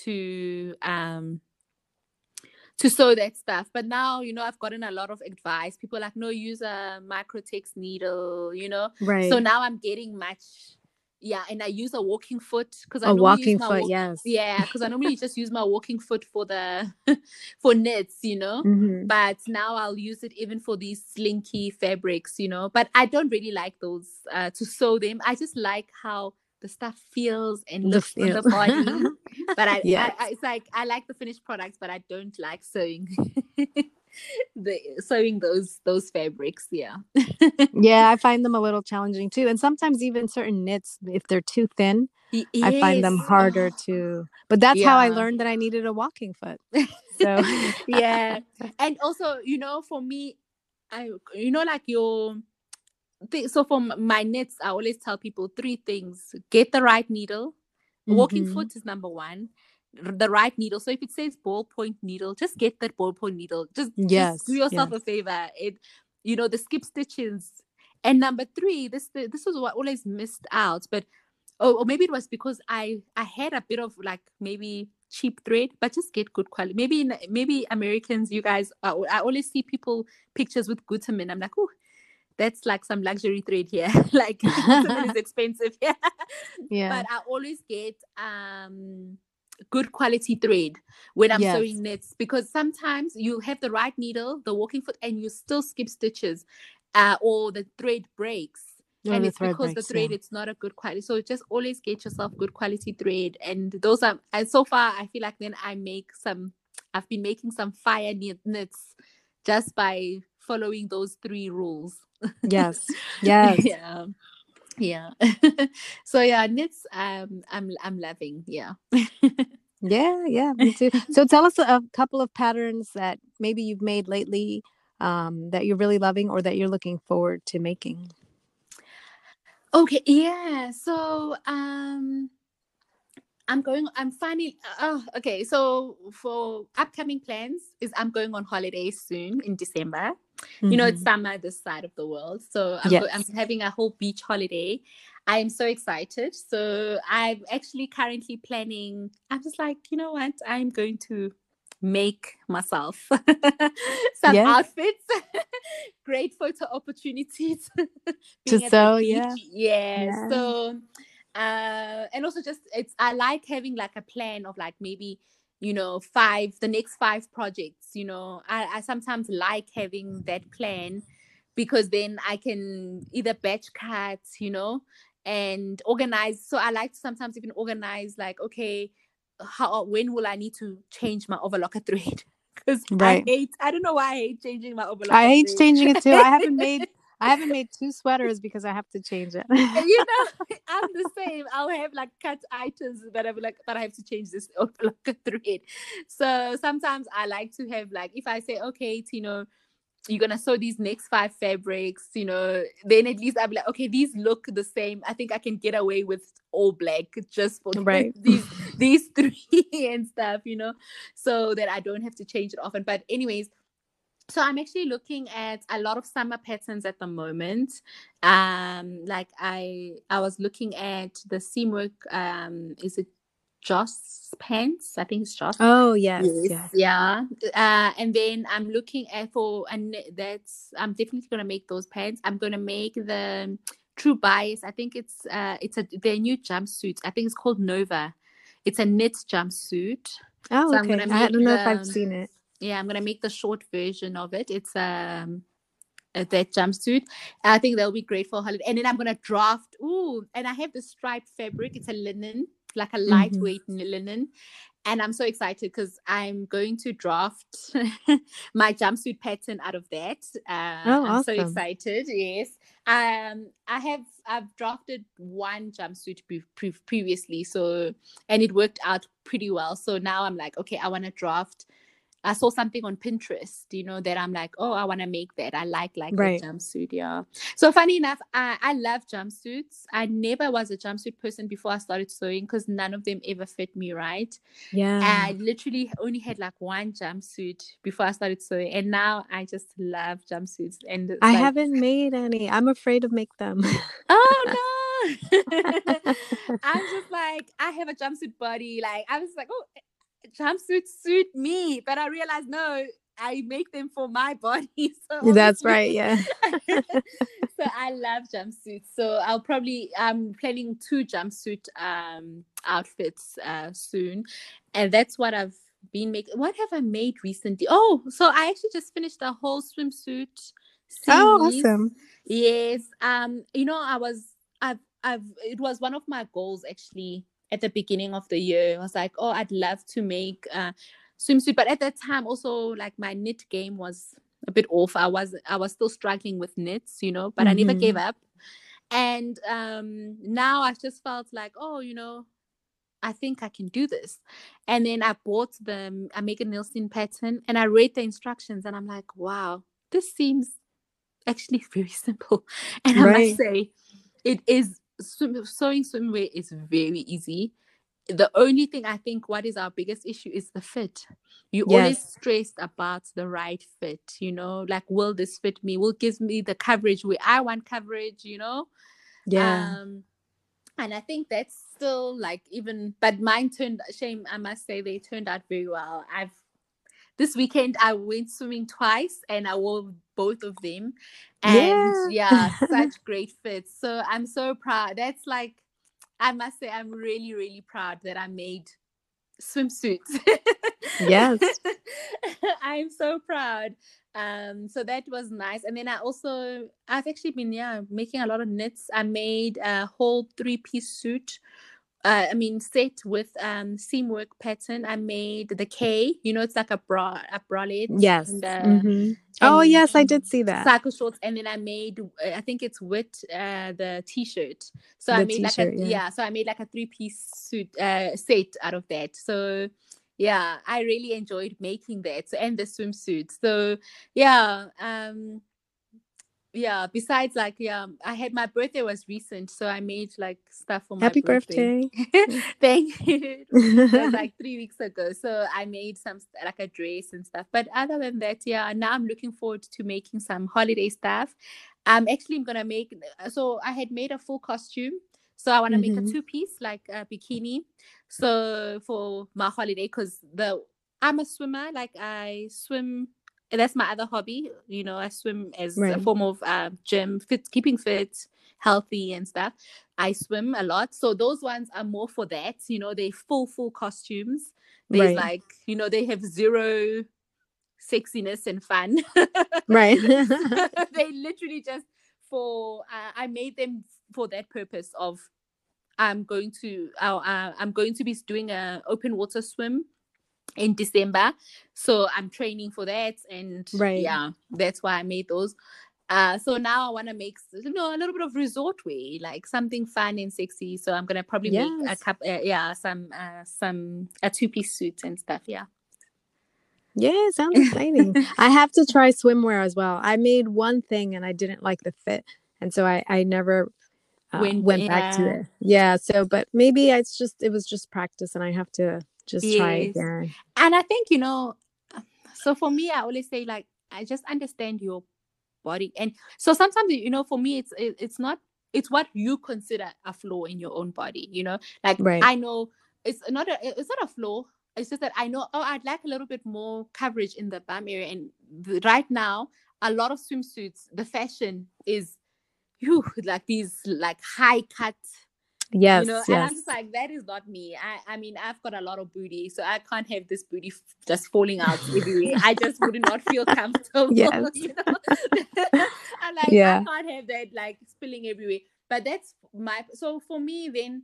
to um to sew that stuff. But now, you know, I've gotten a lot of advice. People are like, no, use a Microtex needle, you know. Right. So now I'm getting much. Yeah, and I use a walking foot because I a normally walking use my foot, walk- yes. Yeah, because I normally just use my walking foot for the for knits, you know. Mm-hmm. But now I'll use it even for these slinky fabrics, you know. But I don't really like those uh, to sew them. I just like how the stuff feels and looks on the body. But I, yes. I, I, it's like I like the finished products, but I don't like sewing. the sewing those those fabrics, yeah. Yeah, I find them a little challenging too, and sometimes even certain knits, if they're too thin, yes. I find them harder oh. to. But that's yeah. how I learned that I needed a walking foot. So Yeah. And also, you know, for me, I, you know, like your, th- so for m- my knits, I always tell people three things: get the right needle. Walking Mhm. foot is number one. R- The right needle. So if it says ballpoint needle, just get that ballpoint needle. Just, just do Yes, yourself a yes. favor. It, you know, the skip stitches. And number three, this this was what I always missed out, but oh, or maybe it was because I I had a bit of like maybe cheap thread, but just get good quality. Maybe in, maybe Americans, you guys, I, I always see people pictures with Gutermann. I'm like, oh, that's like some luxury thread here. Like Gutermann is expensive here, Yeah. but I always get um good quality thread when I'm Yes. sewing knits, because sometimes you have the right needle, the walking foot, and you still skip stitches, uh, or the thread breaks. Or And the it's thread because the breaks, yeah. thread, it's not a good quality. So just always get yourself good quality thread. And those are, and so far I feel like then I make some, I've been making some fire knits just by following those three rules. Yes. Yes. Yeah. Yeah. So yeah, knits, um i'm i'm loving. Yeah. Yeah, yeah, me too. So tell us a, a couple of patterns that maybe you've made lately, um, that you're really loving or that you're looking forward to making. Okay, yeah. So um I'm going, I'm finding, oh, okay. So for upcoming plans is I'm going on holiday soon in December. You know, it's Hmm. summer this side of the world. So I'm go- I'm Yes. having a whole beach holiday. I am so excited. So I'm actually currently planning. I'm just like, you know what? I'm going to make myself some Yes. outfits. Great photo opportunities To being at the sew, beach. yeah. Yeah. Yeah. So uh and also just it's I like having like a plan of like maybe, you know, five the next five projects. You know, I, I sometimes like having that plan, because then I can either batch cut, you know, and organize. So I like to sometimes even organize like, okay, how when will I need to change my overlocker thread? Because I Right. hate, I don't know why I hate changing my I overlocker hate thread. changing it too. I haven't made I haven't made two sweaters because I have to change it. You know, I'm the same. I'll have like cut items, but I'm like, but I have to change this overlocker thread. So sometimes I like to have like, if I say, okay, Tino, you're gonna sew these next five fabrics, you know, then at least I'm like, okay, these look the same. I think I can get away with all black just for Right. these these three and stuff, you know, so that I don't have to change it often. But anyways, so I'm actually looking at a lot of summer patterns at the moment. Um, like I I was looking at the seamwork. Um, is it Joss pants? I think it's Joss. Oh, yes, Yes, yes. yeah. Uh, and then I'm looking at for and that's I'm definitely gonna make those pants. I'm gonna make the True Bias. I think it's uh it's a their new jumpsuit. I think it's called Nova. It's a knit jumpsuit. Oh, So I'm okay. gonna I make don't know if I've the seen it. yeah, I'm gonna make the short version of it. It's um uh, that jumpsuit. I think that'll be great for holiday. And then I'm gonna draft. Ooh, and I have the striped fabric. It's a linen, like a Hmm. lightweight linen. And I'm so excited because I'm going to draft my jumpsuit pattern out of that. Uh, Oh, I'm so awesome. excited. Yes. Um, I have I've drafted one jumpsuit pre- pre- previously, so and it worked out pretty well. So now I'm like, okay, I want to draft. I saw something on Pinterest, you know, that I'm like, oh, I want to make that. I like like that Right. jumpsuit, yeah. So funny enough, I, I love jumpsuits. I never was a jumpsuit person before I started sewing because none of them ever fit me right. Yeah. I literally only had like one jumpsuit before I started sewing, and now I just love jumpsuits. And it's I like, haven't made any. I'm afraid to make them. oh no, I'm just like, I have a jumpsuit body. Like I was like, oh, jumpsuits suit me, but I realized no, I make them for my body. So That's obviously, right, yeah. so I love jumpsuits. So I'll probably I'm planning two jumpsuit um outfits uh soon, and that's what I've been making. What have I made recently? Oh, so I actually just finished a whole swimsuit Oh, series. awesome. Yes, um, you know, I was I've I've it was one of my goals actually at the beginning of the year. I was like, oh, I'd love to make a swimsuit, but at that time also like my knit game was a bit off. I was I was still struggling with knits, you know, but I never gave Hmm. up. And um now I just felt like, oh, you know, I think I can do this. And then I bought the a Megan Nielsen pattern and I read the instructions and I'm like, wow, this seems actually very simple. And I must Right. say, it is swim, sewing swimwear is very easy. The only thing I think what is our biggest issue is the fit. You always Yes. stressed about the right fit, you know, like will this fit me? Will give me the coverage where I want coverage, you know? Yeah. Um and I think that's still like even but mine turned shame, I must say they turned out very well. I've this weekend I went swimming twice and I wore both of them. And Yeah. yeah, such great fits. So I'm so proud. That's like I must say I'm really, really proud that I made swimsuits. Yes. I'm so proud. Um, so that was nice. And then I also I've actually been yeah making a lot of knits. I made a whole three piece suit. Uh, I mean, set with um seam work pattern. I made the K. You know, it's like a bra, a bralette, Yes. and uh, Mm-hmm. Oh, and yes, I did see that. cycle shorts. And then I made, uh, I think it's with uh the t-shirt. So I The made like a t-shirt, yeah. yeah. So I made like a three piece suit uh set out of that. So yeah, I really enjoyed making that. So, and the swimsuit. So yeah, um yeah, besides like yeah, I had my birthday was recent, so I made like stuff for my Happy birthday. birthday. Thank you. It was like three weeks ago, so I made some st- like a dress and stuff. But other than that, yeah, now I'm looking forward to making some holiday stuff. I'm actually gonna make. So I had made a full costume, so I want to make a Mm-hmm. two piece like a bikini. So for my holiday, because the I'm a swimmer, like I swim that's my other hobby. You know, I swim as a Right. form of uh, gym, fit, keeping fit, healthy, and stuff. I swim a lot, so those ones are more for that. You know, they full full costumes. There's Right. like you know they have zero sexiness and fun. Right. They literally just for uh, I made them for that purpose of I'm going to uh, uh, I'm going to be doing a open water swim in December. So I'm training for that. And Right. yeah, that's why I made those. Uh, so now I want to make you know a little bit of resort wear, like something fun and sexy. So I'm gonna probably make a Yes. cup, uh, yeah, some, uh, some a two piece suit and stuff. Yeah. Yeah, sounds exciting. I have to try swimwear as well. I made one thing and I didn't like the fit, and so I I never uh, When went back to yeah, it. Yeah, so but maybe it's just it was just practice, and I have to just try yes, again. and I think you know. So for me, I always say like I just understand your body, and so sometimes you know for me it's it, it's not it's what you consider a flaw in your own body. You know, like Right. I know it's not a it's not a flaw. It's just that I know oh I'd like a little bit more coverage in the bum area, and the, right now a lot of swimsuits the fashion is you like these like high cut, you know, Yes. and I'm Yes. just like that is not me. i i mean I've got a lot of booty, so I can't have this booty f- just falling out everywhere. I just would not feel comfortable. Yes. You know. I'm like I Yeah. can't have that like spilling everywhere. But that's my so for me then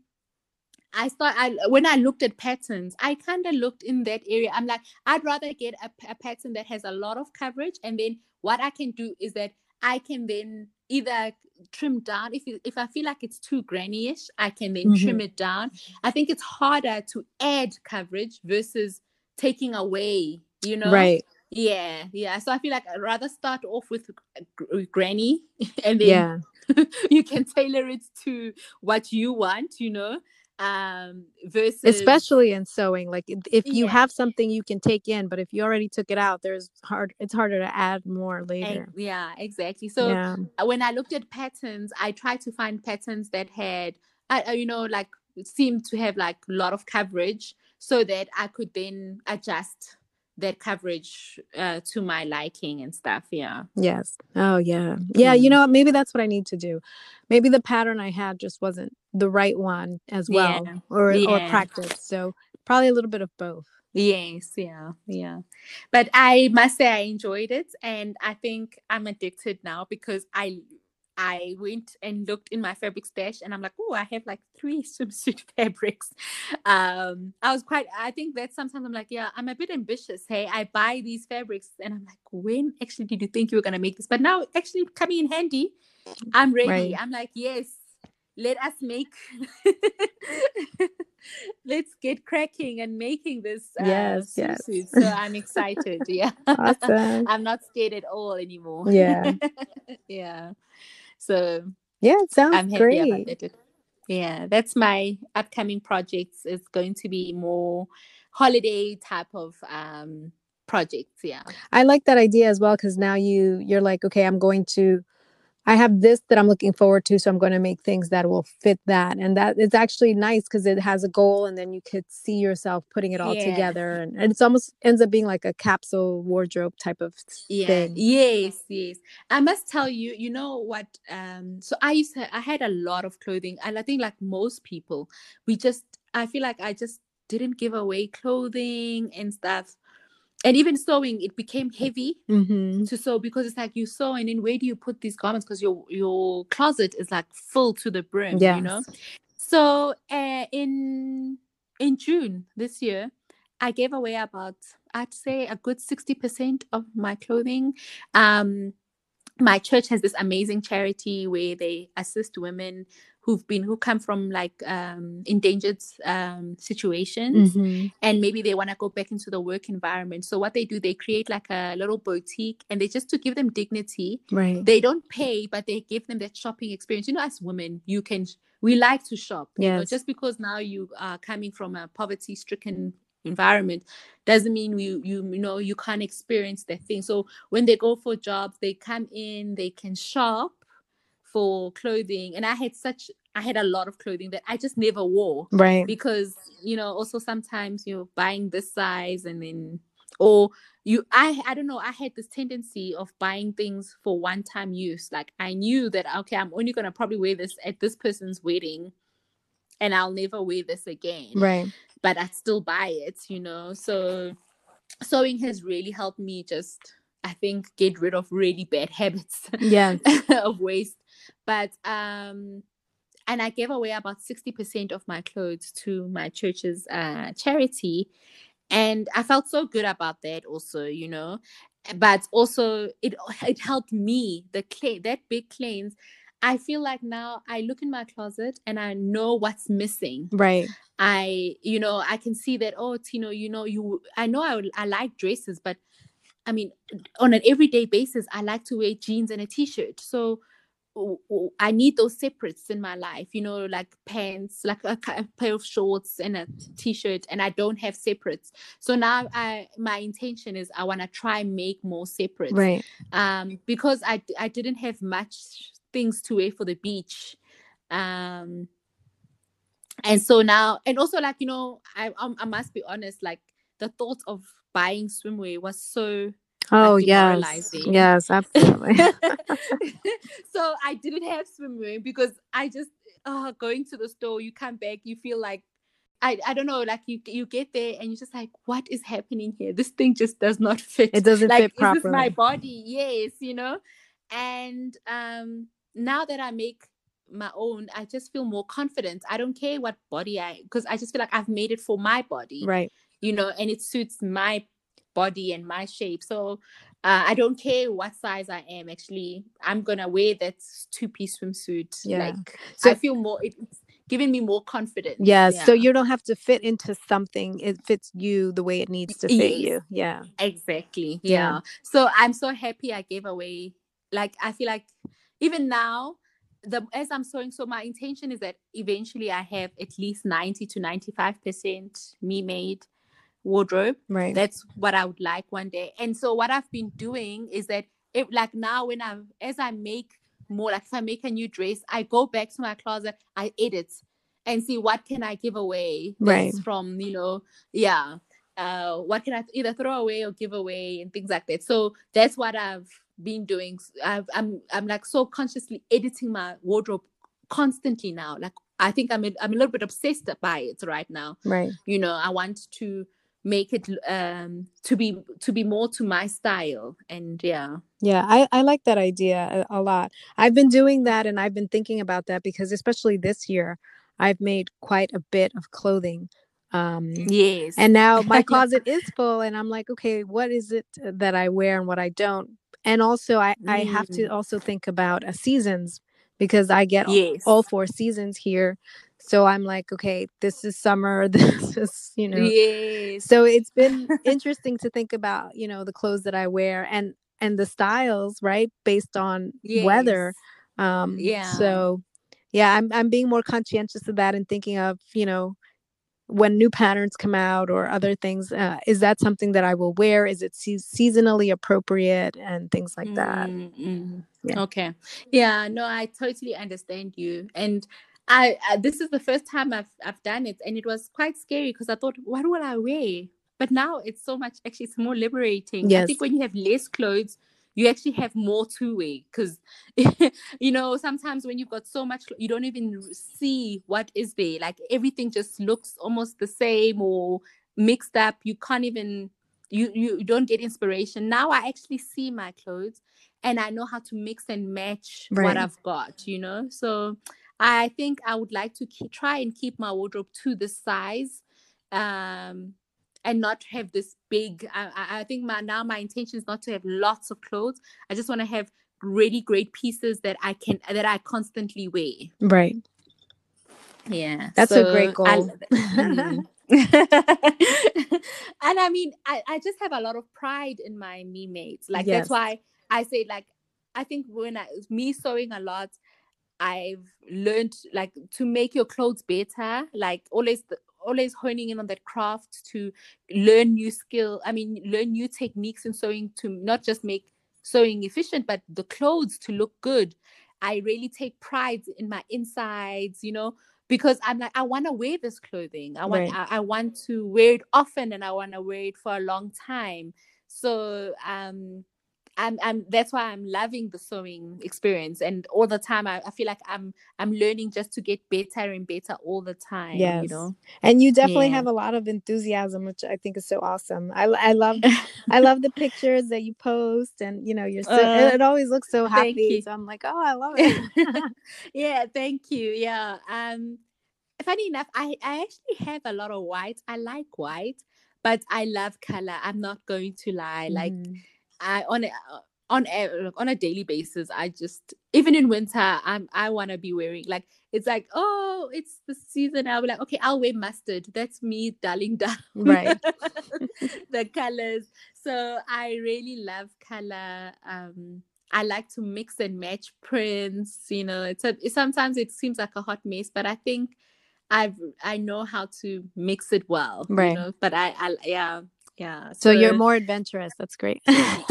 I start I when I looked at patterns, I kind of looked in that area. I'm like, I'd rather get a, a pattern that has a lot of coverage, and then what I can do is that I can then either trim down if it, if I feel like it's too granny-ish, I can then Mm-hmm. trim it down. I think it's harder to add coverage versus taking away, you know? Right. Yeah, yeah. So I feel like I'd rather start off with gr- granny and then Yeah. you can tailor it to what you want, you know? Um versus Especially in sewing, like if if you yeah, have something you can take in, but if you already took it out, there's hard. It's harder to add more and later. yeah, exactly. So Yeah. uh, when I looked at patterns, I tried to find patterns that had uh, uh, you know like seemed to have like a lot of coverage so that I could then adjust that coverage uh, to my liking and stuff. Yeah. Yes. Oh, yeah. Yeah. You Mm. know what? Maybe that's what I need to do. Maybe the pattern I had just wasn't the right one as Yeah. well, or or Yeah. practice. So probably a little bit of both. Yes, yeah, yeah. But I must say I enjoyed it, and I think I'm addicted now because I I went and looked in my fabric stash and I'm like, oh, I have like three swimsuit fabrics. Um, I was quite I think that sometimes I'm like, yeah, I'm a bit ambitious. Hey, I buy these fabrics and I'm like, when actually did you think you were gonna make this? But now actually coming in handy, I'm ready. Right. I'm like, yes, let us make let's get cracking and making this uh, Yes, yes. swimsuit. So I'm excited. Yeah. Awesome. I'm not scared at all anymore. Yeah. Yeah. So Yeah, it sounds I'm happy about great. that. Yeah, that's my upcoming projects. It's going to be more holiday type of um projects. Yeah. I like that idea as well, because now you you're like, okay, I'm going to I have this that I'm looking forward to, so I'm going to make things that will fit that. And that is actually nice because it has a goal, and then you could see yourself putting it all Yeah. together. And, and it's almost ends up being like a capsule wardrobe type of Yeah. thing. Yes, yes. I must tell you, you know what? Um, so I used to I had a lot of clothing, and I think like most people, we just I feel like I just didn't give away clothing and stuff. And even sewing, it became heavy Mm-hmm. to sew because it's like you sew, and then where do you put these garments? Because your your closet is like full to the brim, you know. Yes. So uh, in in June this year, I gave away about, I'd say, a good sixty percent of my clothing. Um, my church has this amazing charity where they assist women who've been who come from like um endangered um situations, Mm-hmm. and maybe they want to go back into the work environment. So what they do, they create like a little boutique, and they just to give them dignity. Right. They don't pay, but they give them that shopping experience. You know, as women, you can we like to shop. You know, Yes. just because now you are coming from a poverty stricken environment doesn't mean you you you know you can't experience that thing. So when they go for jobs, they come in, they can shop for clothing. And I had such I had a lot of clothing that I just never wore, Right. because you know also sometimes you're buying this size, and then or you I I don't know, I had this tendency of buying things for one time use. Like I knew that, okay, I'm only going to probably wear this at this person's wedding, and I'll never wear this again. Right. But I still buy it, you know. So sewing has really helped me just, I think, get rid of really bad habits Yes. of waste. But um and I gave away about sixty percent of my clothes to my church's uh charity, and I felt so good about that also, you know. But also it it helped me, the clay that big cleanse. I feel like now I look in my closet and I know what's missing. Right. I, you know, I can see that, oh, Tino, you know, you, I know I, I like dresses, but I mean, on an everyday basis, I like to wear jeans and a t-shirt. So I need those separates in my life, you know, like pants, like a, a pair of shorts and a t-shirt, and I don't have separates. So now I, my intention is I want to try make more separates. Right. Um, because I, I didn't have much things to wear for the beach. Um, and so now, and also like, you know, I um, I must be honest, like the thought of buying swimwear was so Oh, like yes. demoralizing. Yes, absolutely. So I didn't have swimwear because I just uh going to the store, you come back, you feel like I, I don't know, like you you get there and you're just like, what is happening here? This thing just does not fit. It doesn't like, fit is this my properly. body? Yes, you know. And um now that I make my own, I just feel more confident. I don't care what body I, because I just feel like I've made it for my body, Right. you know, and it suits my body and my shape. So uh, I don't care what size I am. Actually, I'm gonna wear that two-piece swimsuit. Yeah. Like So- I feel more, it's giving me more confidence. Yes. Yeah. So you don't have to fit into something. It fits you the way it needs to fit Yes. you. Yeah. Exactly. Yeah. Yeah. So I'm so happy I gave away. Like I feel like even now, the as I'm sewing, so my intention is that eventually I have at least ninety to ninety-five percent me made wardrobe. Right. That's what I would like one day. And so what I've been doing is that it, like now when I as I make more, like if I make a new dress, I go back to my closet, I edit and see what can I give away that's Right. from, you know, yeah. Uh, what can I either throw away or give away and things like that. So that's what I've been doing. I've, I'm I'm like so consciously editing my wardrobe constantly now. Like I think I'm a, I'm a little bit obsessed by it right now. Right. You know, I want to make it um to be to be more to my style. And yeah. Yeah, I, I like that idea a, a lot. I've been doing that, and I've been thinking about that because especially this year, I've made quite a bit of clothing. Um, Yes. and now my closet is full, and I'm like, okay, what is it that I wear and what I don't? And also, I, I have to Mm. also think about uh, seasons, because I get all, Yes. all four seasons here. So I'm like, okay, this is summer. This is, you know, Yes. so it's been interesting to think about, you know, the clothes that I wear and and the styles, right, based on weather. Yes. Um, Yeah. so yeah, I'm I'm being more conscientious of that and thinking of, you know, when new patterns come out or other things, uh, is that something that I will wear? Is it se- seasonally appropriate and things like that? Mm-hmm. Yeah. Okay. Yeah, no, I totally understand you. And I, I this is the first time I've I've done it, and it was quite scary because I thought, what will I wear? But now it's so much, actually it's more liberating. I Yes. think when you have less clothes, you actually have more to wear, because you know, sometimes when you've got so much, you don't even see what is there. Like everything just looks almost the same or mixed up. You can't even you you don't get inspiration. Now I actually see my clothes and I know how to mix and match what Right. I've got, you know. So I think I would like to keep, try and keep my wardrobe to this size, um and not have this big, I, I I think my now my intention is not to have lots of clothes. I just want to have really great pieces that I can that I constantly wear. Right. Yeah. That's a great So I goal. mm. And I mean, I, I just have a lot of pride in my me mates. Like Yes. that's why I say, like, I think when I me sewing a lot, I've learned like to make your clothes better, like always the, always honing in on that craft, to learn new skill. I mean, learn new techniques in sewing to not just make sewing efficient, but the clothes to look good. I really take pride in my insides, you know, because I'm like, I want to wear this clothing. I want, Right. I, I want to wear it often, and I want to wear it for a long time. So, um, I'm, I'm that's why I'm loving the sewing experience, and all the time I, I feel like I'm I'm learning just to get better and better all the time. Yes. You know. And you definitely Yeah. have a lot of enthusiasm, which I think is so awesome. I, I love I love the pictures that you post, and you know, you're so Uh, it, it always looks so thank happy. you. So I'm like, oh, I love it. Yeah, thank you. Yeah. Um. Funny enough, I I actually have a lot of white. I like white, but I love color. I'm not going to lie. Like Mhm. I on a on a on a daily basis, I just, even in winter, I'm I want to be wearing, like, it's like, oh, it's the season. I'll be like, okay, I'll wear mustard. That's me dulling down Right. the colors. So I really love color. Um, I like to mix and match prints. You know, it's a it, sometimes it seems like a hot mess, but I think I've I know how to mix it well. You Right. know, but I I yeah. Yeah. So you're So more adventurous. That's great.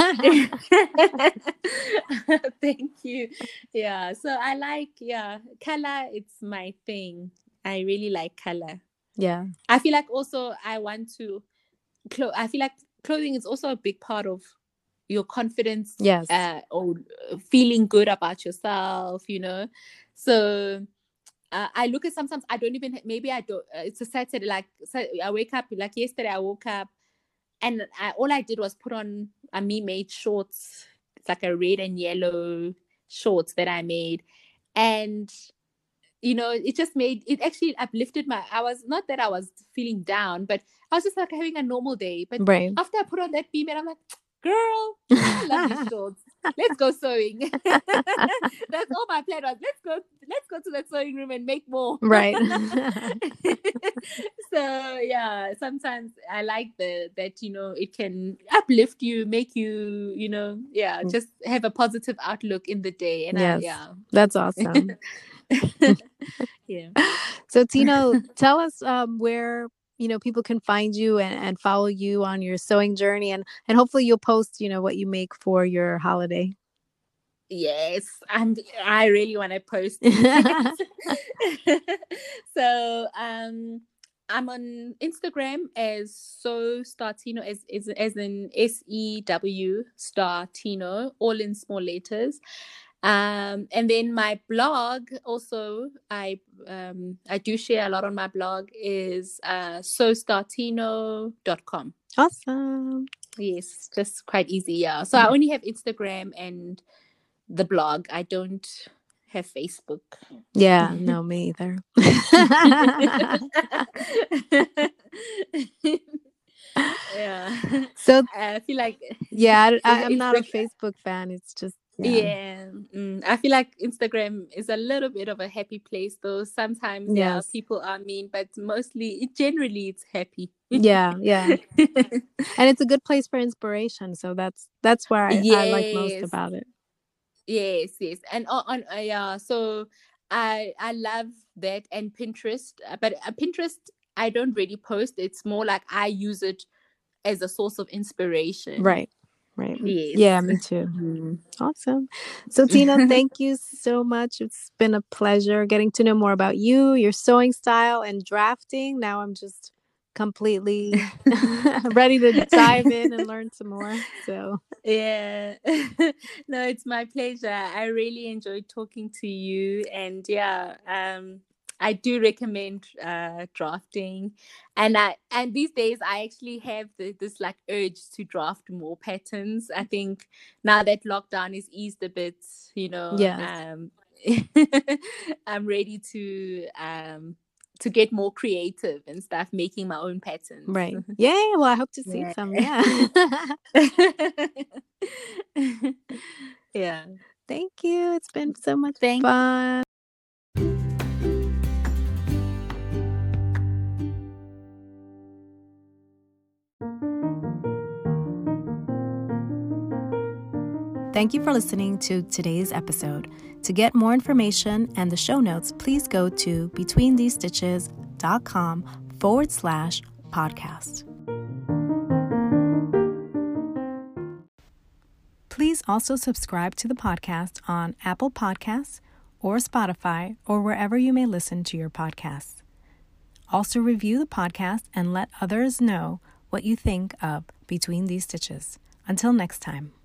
thank you. Yeah. So I like, yeah, color, it's my thing. I really like color. Yeah. I feel like also I want to clo- I feel like clothing is also a big part of your confidence, Yes. uh, or feeling good about yourself, you know. So uh, I look at, sometimes I don't even, maybe I don't, uh, it's a Saturday, like so I wake up, like yesterday I woke up and I, all I did was put on a me made shorts. It's like a red and yellow shorts that I made. And, you know, it just made, it actually uplifted my, I was, not that I was feeling down, but I was just like having a normal day. But Right. after I put on that beam, and I'm like, girl, I love these shorts. Let's go sewing. That's all my plan was. Let's go, let's go to the sewing room and make more. Right. So yeah, sometimes I like the that, you know, it can uplift you, make you, you know, yeah, just have a positive outlook in the day. And Yes. I, yeah. That's awesome. Yeah. So Tino, tell us um, where, you know, people can find you and, and follow you on your sewing journey, and and hopefully you'll post, you know, what you make for your holiday. Yes, and I really want to post. So um I'm on Instagram as So Star Tino, as as, as in S E W Star Tino, all in small letters. Um and then my blog also, I um I do share a lot on my blog, is uh so star tino dot com. Awesome. Yes, just quite easy. Yeah. So I only have Instagram and the blog. I don't have Facebook. Yeah, no, me either. Yeah. So I feel like yeah, I, I'm it's not a the Facebook fan. It's just Yeah. Yeah, mm, I feel like Instagram is a little bit of a happy place, though. Sometimes, yeah, Yes. people are mean, but mostly, it, generally, it's happy. Yeah, yeah. And it's a good place for inspiration. So that's that's where I, I like most Yes, about it. yes, yes. And on, on uh, yeah, so I I love that, and Pinterest, uh, but uh, Pinterest, I don't really post. It's more like I use it as a source of inspiration. Right. Right. Yeah, Yes. me too. Mhm. Awesome. So, Tina, thank you so much. It's been a pleasure getting to know more about you, your sewing style, and drafting. Now I'm just completely ready to dive in and learn some more. So, Yeah. No, it's my pleasure. I really enjoyed talking to you. And yeah, um, I do recommend uh, drafting. And I and these days I actually have the, this like urge to draft more patterns. I think now that lockdown is eased a bit, you know, yes. um, I'm ready to um to get more creative and stuff, making my own patterns. Right. Yeah. Well, I hope to see Yeah. some. Yeah. Yeah. Thank you. It's been so much Thank fun. Thank you for listening to today's episode. To get more information and the show notes, please go to betweenthesestitches.com forward slash podcast. Please also subscribe to the podcast on Apple Podcasts or Spotify or wherever you may listen to your podcasts. Also review the podcast and let others know what you think of Between These Stitches. Until next time.